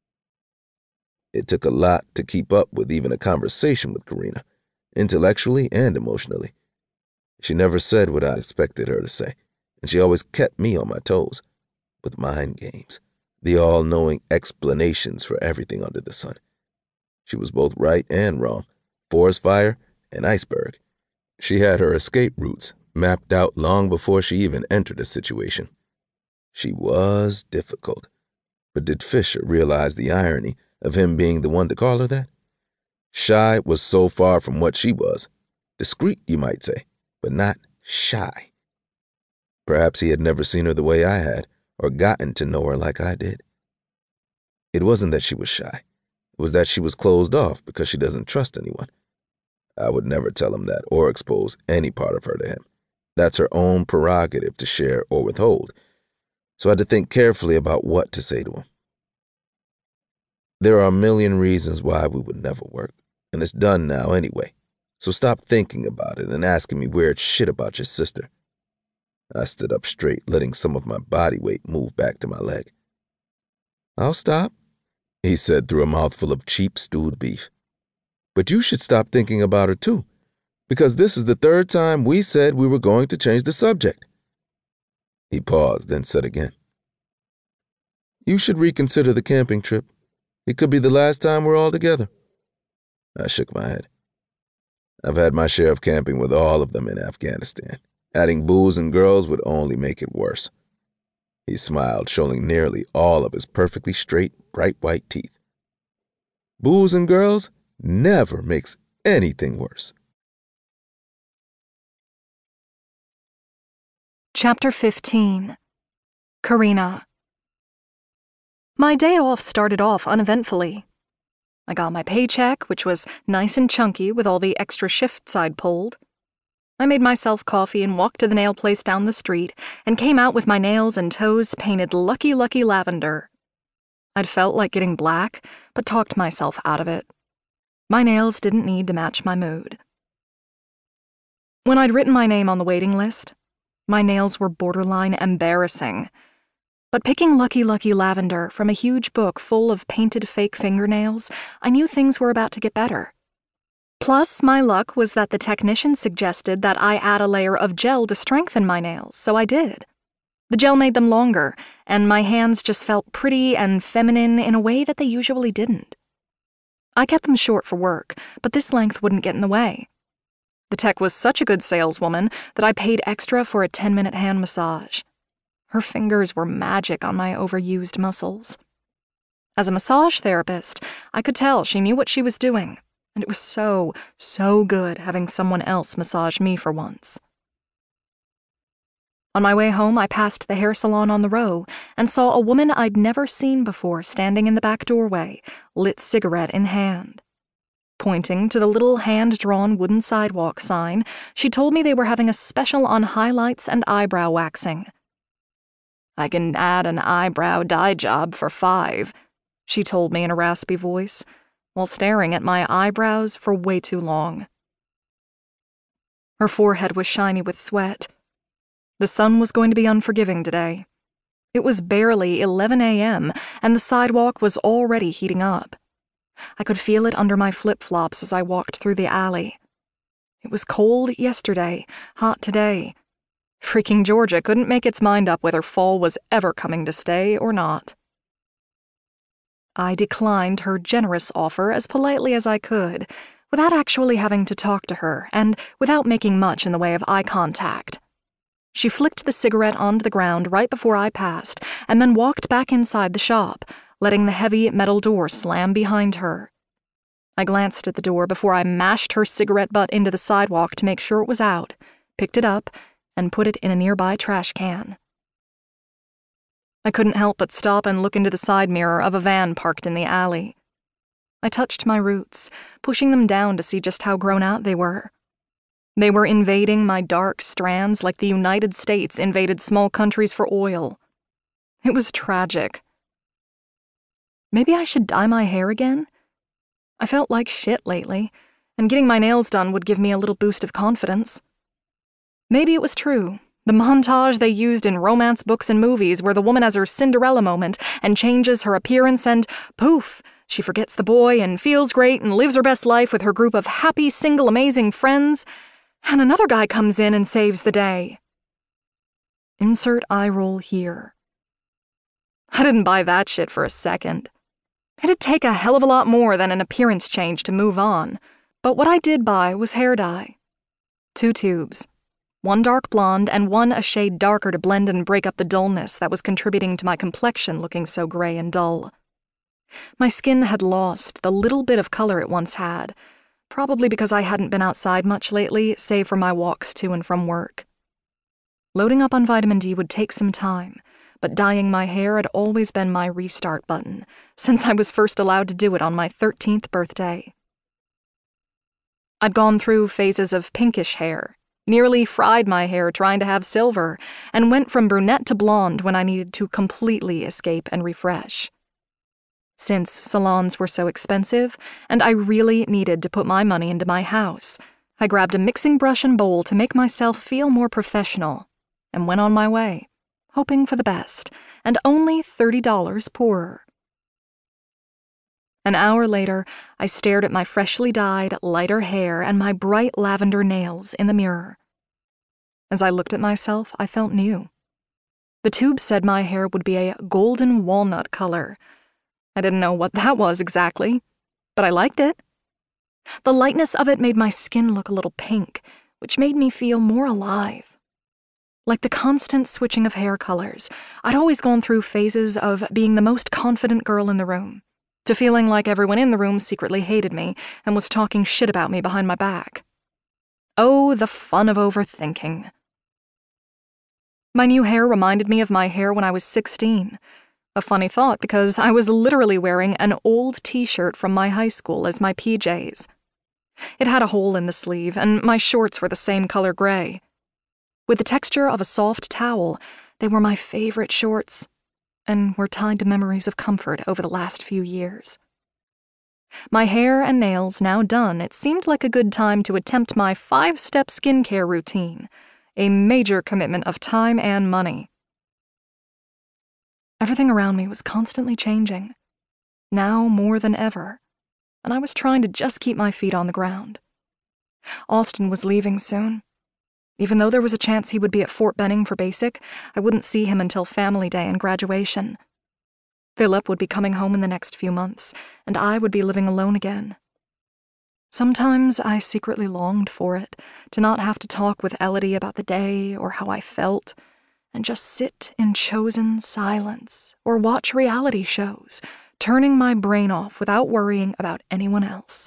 It took a lot to keep up with even a conversation with Karina, intellectually and emotionally. She never said what I expected her to say, and she always kept me on my toes, with mind games, the all-knowing explanations for everything under the sun. She was both right and wrong, forest fire and iceberg. She had her escape routes mapped out long before she even entered a situation. She was difficult. But did Fisher realize the irony of him being the one to call her that? Shy was so far from what she was. Discreet, you might say, but not shy. Perhaps he had never seen her the way I had, or gotten to know her like I did. It wasn't that she was shy. It was that she was closed off because she doesn't trust anyone. I would never tell him that or expose any part of her to him. That's her own prerogative to share or withhold, so I had to think carefully about what to say to him. There are a million reasons why we would never work, and it's done now anyway, so stop thinking about it and asking me weird shit about your sister. I stood up straight, letting some of my body weight move back to my leg. I'll stop, he said through a mouthful of cheap stewed beef. But you should stop thinking about her too, because this is the third time we said we were going to change the subject. He paused, then said again, you should reconsider the camping trip. It could be the last time we're all together. I shook my head. I've had my share of camping with all of them in Afghanistan. Adding booze and girls would only make it worse. He smiled, showing nearly all of his perfectly straight, bright white teeth. Booze and girls never makes anything worse. Chapter 15. Karina. My day off started off uneventfully. I got my paycheck, which was nice and chunky with all the extra shifts I'd pulled. I made myself coffee and walked to the nail place down the street and came out with my nails and toes painted Lucky Lucky Lavender. I'd felt like getting black, but talked myself out of it. My nails didn't need to match my mood. When I'd written my name on the waiting list, my nails were borderline embarrassing. But picking Lucky Lucky Lavender from a huge book full of painted fake fingernails, I knew things were about to get better. Plus, my luck was that the technician suggested that I add a layer of gel to strengthen my nails, so I did. The gel made them longer, and my hands just felt pretty and feminine in a way that they usually didn't. I kept them short for work, but this length wouldn't get in the way. The tech was such a good saleswoman that I paid extra for a 10-minute hand massage. Her fingers were magic on my overused muscles. As a massage therapist, I could tell she knew what she was doing, and it was so good having someone else massage me for once. On my way home, I passed the hair salon on the row and saw a woman I'd never seen before standing in the back doorway, lit cigarette in hand. Pointing to the little hand-drawn wooden sidewalk sign, she told me they were having a special on highlights and eyebrow waxing. I can add an eyebrow dye job for $5, she told me in a raspy voice, while staring at my eyebrows for way too long. Her forehead was shiny with sweat. The sun was going to be unforgiving today. It was barely 11 a.m., and the sidewalk was already heating up. I could feel it under my flip-flops as I walked through the alley. It was cold yesterday, hot today. Freaking Georgia couldn't make its mind up whether fall was ever coming to stay or not. I declined her generous offer as politely as I could, without actually having to talk to her and without making much in the way of eye contact. She flicked the cigarette onto the ground right before I passed and then walked back inside the shop, letting the heavy metal door slam behind her. I glanced at the door before I mashed her cigarette butt into the sidewalk to make sure it was out, picked it up, and put it in a nearby trash can. I couldn't help but stop and look into the side mirror of a van parked in the alley. I touched my roots, pushing them down to see just how grown out they were. They were invading my dark strands like the United States invaded small countries for oil. It was tragic. Maybe I should dye my hair again? I felt like shit lately, and getting my nails done would give me a little boost of confidence. Maybe it was true. The montage they used in romance books and movies where the woman has her Cinderella moment and changes her appearance and, poof, she forgets the boy and feels great and lives her best life with her group of happy, single, amazing friends, and another guy comes in and saves the day. Insert eye roll here. I didn't buy that shit for a second. It'd take a hell of a lot more than an appearance change to move on, but what I did buy was hair dye. 2 tubes. One dark blonde and one a shade darker to blend and break up the dullness that was contributing to my complexion looking so gray and dull. My skin had lost the little bit of color it once had, probably because I hadn't been outside much lately, save for my walks to and from work. Loading up on vitamin D would take some time, but dyeing my hair had always been my restart button, since I was first allowed to do it on my 13th birthday. I'd gone through phases of pinkish hair, nearly fried my hair trying to have silver, and went from brunette to blonde when I needed to completely escape and refresh. Since salons were so expensive, and I really needed to put my money into my house, I grabbed a mixing brush and bowl to make myself feel more professional, and went on my way, hoping for the best, and only $30 poorer. An hour later, I stared at my freshly dyed, lighter hair and my bright lavender nails in the mirror. As I looked at myself, I felt new. The tube said my hair would be a golden walnut color. I didn't know what that was exactly, but I liked it. The lightness of it made my skin look a little pink, which made me feel more alive. Like the constant switching of hair colors, I'd always gone through phases of being the most confident girl in the room, to feeling like everyone in the room secretly hated me and was talking shit about me behind my back. Oh, the fun of overthinking. My new hair reminded me of my hair when I was 16. A funny thought because I was literally wearing an old t-shirt from my high school as my PJs. It had a hole in the sleeve, and my shorts were the same color gray. With the texture of a soft towel, they were my favorite shorts, and were tied to memories of comfort over the last few years. My hair and nails now done, it seemed like a good time to attempt my 5-step skincare routine, a major commitment of time and money. Everything around me was constantly changing, now more than ever, and I was trying to just keep my feet on the ground. Austin was leaving soon. Even though there was a chance he would be at Fort Benning for basic, I wouldn't see him until family day and graduation. Philip would be coming home in the next few months, and I would be living alone again. Sometimes I secretly longed for it, to not have to talk with Elodie about the day or how I felt, and just sit in chosen silence or watch reality shows, turning my brain off without worrying about anyone else.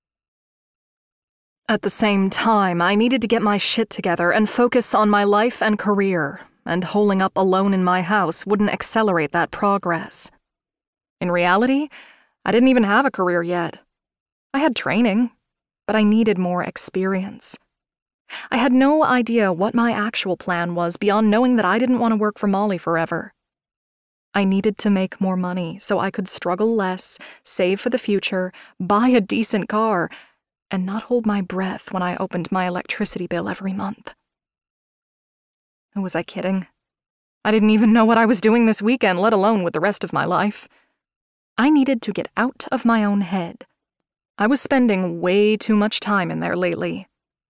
At the same time, I needed to get my shit together and focus on my life and career, and holing up alone in my house wouldn't accelerate that progress. In reality, I didn't even have a career yet. I had training, but I needed more experience. I had no idea what my actual plan was beyond knowing that I didn't want to work for Molly forever. I needed to make more money so I could struggle less, save for the future, buy a decent car, and not hold my breath when I opened my electricity bill every month. Who was I kidding? I didn't even know what I was doing this weekend, let alone with the rest of my life. I needed to get out of my own head. I was spending way too much time in there lately.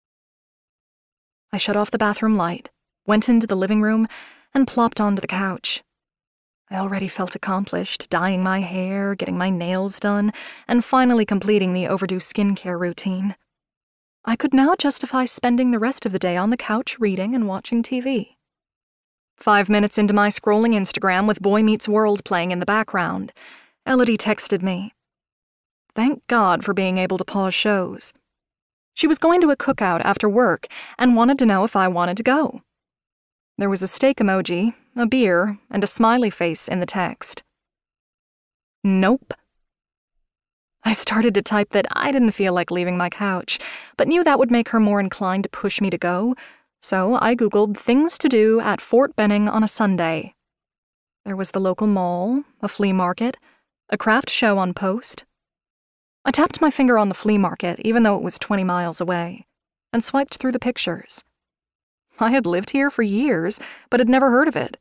I shut off the bathroom light, went into the living room, and plopped onto the couch. I already felt accomplished, dyeing my hair, getting my nails done, and finally completing the overdue skincare routine. I could now justify spending the rest of the day on the couch reading and watching TV. 5 minutes into my scrolling Instagram with Boy Meets World playing in the background, Elodie texted me. Thank God for being able to pause shows. She was going to a cookout after work and wanted to know if I wanted to go. There was a steak emoji, a beer, and a smiley face in the text. Nope. I started to type that I didn't feel like leaving my couch, but knew that would make her more inclined to push me to go, so I Googled things to do at Fort Benning on a Sunday. There was the local mall, a flea market, a craft show on post. I tapped my finger on the flea market, even though it was 20 miles away, and swiped through the pictures. I had lived here for years, but had never heard of it.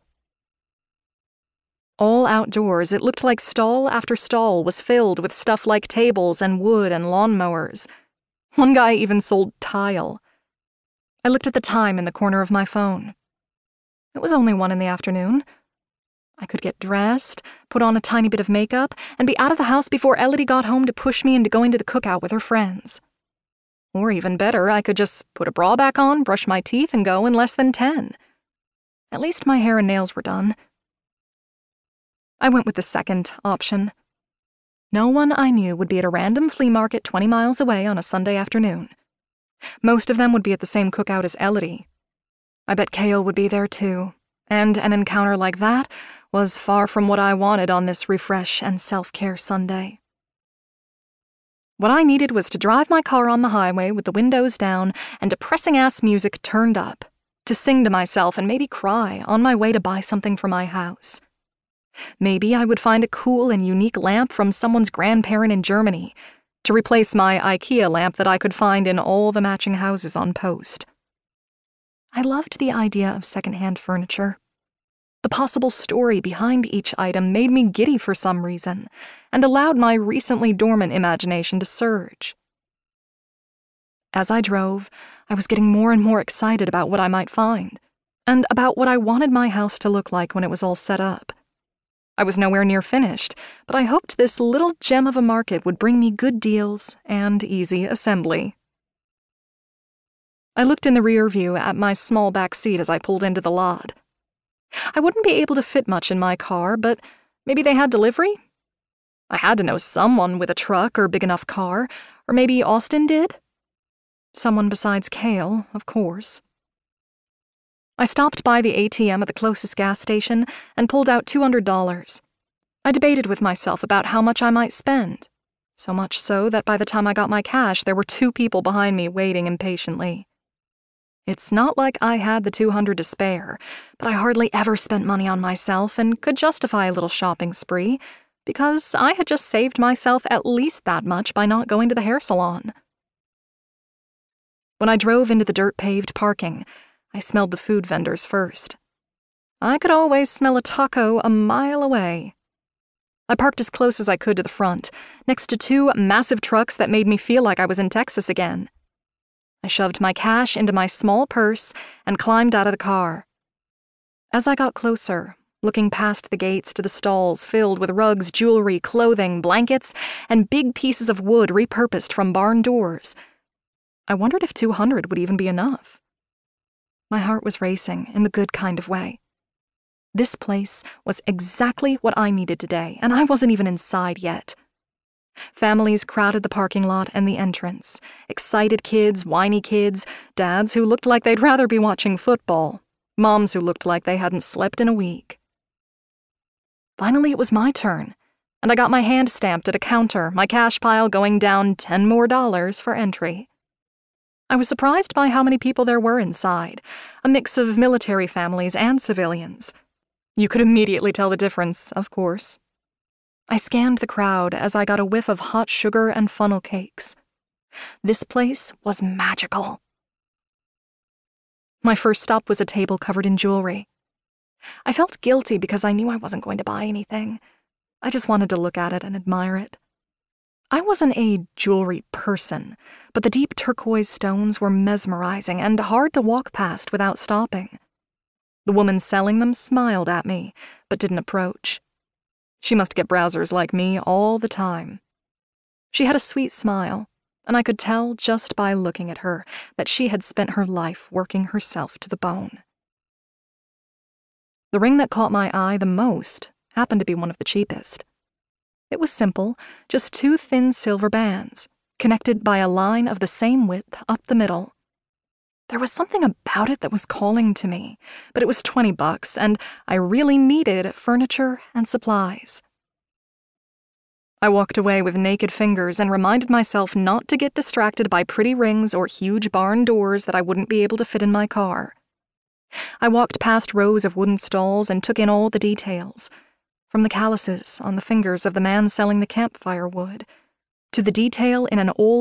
All outdoors, it looked like stall after stall was filled with stuff like tables and wood and lawnmowers. One guy even sold tile. I looked at the time in the corner of my phone. It was only 1 p.m. I could get dressed, put on a tiny bit of makeup, and be out of the house before Elodie got home to push me into going to the cookout with her friends. Or even better, I could just put a bra back on, brush my teeth, and go in less than 10. At least my hair and nails were done. I went with the second option. No one I knew would be at a random flea market 20 miles away on a Sunday afternoon. Most of them would be at the same cookout as Elodie. I bet Kale would be there too, and an encounter like that was far from what I wanted on this refresh and self-care Sunday. What I needed was to drive my car on the highway with the windows down and depressing-ass music turned up, to sing to myself and maybe cry on my way to buy something for my house. Maybe I would find a cool and unique lamp from someone's grandparent in Germany, to replace my IKEA lamp that I could find in all the matching houses on post. I loved the idea of secondhand furniture. The possible story behind each item made me giddy for some reason, and allowed my recently dormant imagination to surge. As I drove, I was getting more and more excited about what I might find, and about what I wanted my house to look like when it was all set up. I was nowhere near finished, but I hoped this little gem of a market would bring me good deals and easy assembly. I looked in the rear view at my small back seat as I pulled into the lot. I wouldn't be able to fit much in my car, but maybe they had delivery? I had to know someone with a truck or big enough car, or maybe Austin did? Someone besides Kale, of course. I stopped by the ATM at the closest gas station and pulled out $200. I debated with myself about how much I might spend, so much so that by the time I got my cash, there were 2 people behind me waiting impatiently. It's not like I had the $200 to spare, but I hardly ever spent money on myself and could justify a little shopping spree, because I had just saved myself at least that much by not going to the hair salon. When I drove into the dirt-paved parking, I smelled the food vendors first. I could always smell a taco a mile away. I parked as close as I could to the front, next to 2 massive trucks that made me feel like I was in Texas again. I shoved my cash into my small purse and climbed out of the car. As I got closer, looking past the gates to the stalls filled with rugs, jewelry, clothing, blankets, and big pieces of wood repurposed from barn doors, I wondered if $200 would even be enough. My heart was racing in the good kind of way. This place was exactly what I needed today, and I wasn't even inside yet. Families crowded the parking lot and the entrance. Excited kids, whiny kids, dads who looked like they'd rather be watching football, moms who looked like they hadn't slept in a week. Finally, it was my turn, and I got my hand stamped at a counter, my cash pile going down $10 more for entry. I was surprised by how many people there were inside, a mix of military families and civilians. You could immediately tell the difference, of course. I scanned the crowd as I got a whiff of hot sugar and funnel cakes. This place was magical. My first stop was a table covered in jewelry. I felt guilty because I knew I wasn't going to buy anything. I just wanted to look at it and admire it. I wasn't a jewelry person, but the deep turquoise stones were mesmerizing and hard to walk past without stopping. The woman selling them smiled at me, but didn't approach. She must get browsers like me all the time. She had a sweet smile, and I could tell just by looking at her that she had spent her life working herself to the bone. The ring that caught my eye the most happened to be one of the cheapest. It was simple, just 2 thin silver bands, connected by a line of the same width up the middle. There was something about it that was calling to me, but it was $20, and I really needed furniture and supplies. I walked away with naked fingers and reminded myself not to get distracted by pretty rings or huge barn doors that I wouldn't be able to fit in my car. I walked past rows of wooden stalls and took in all the details, from the calluses on the fingers of the man selling the campfire wood, to the detail in an old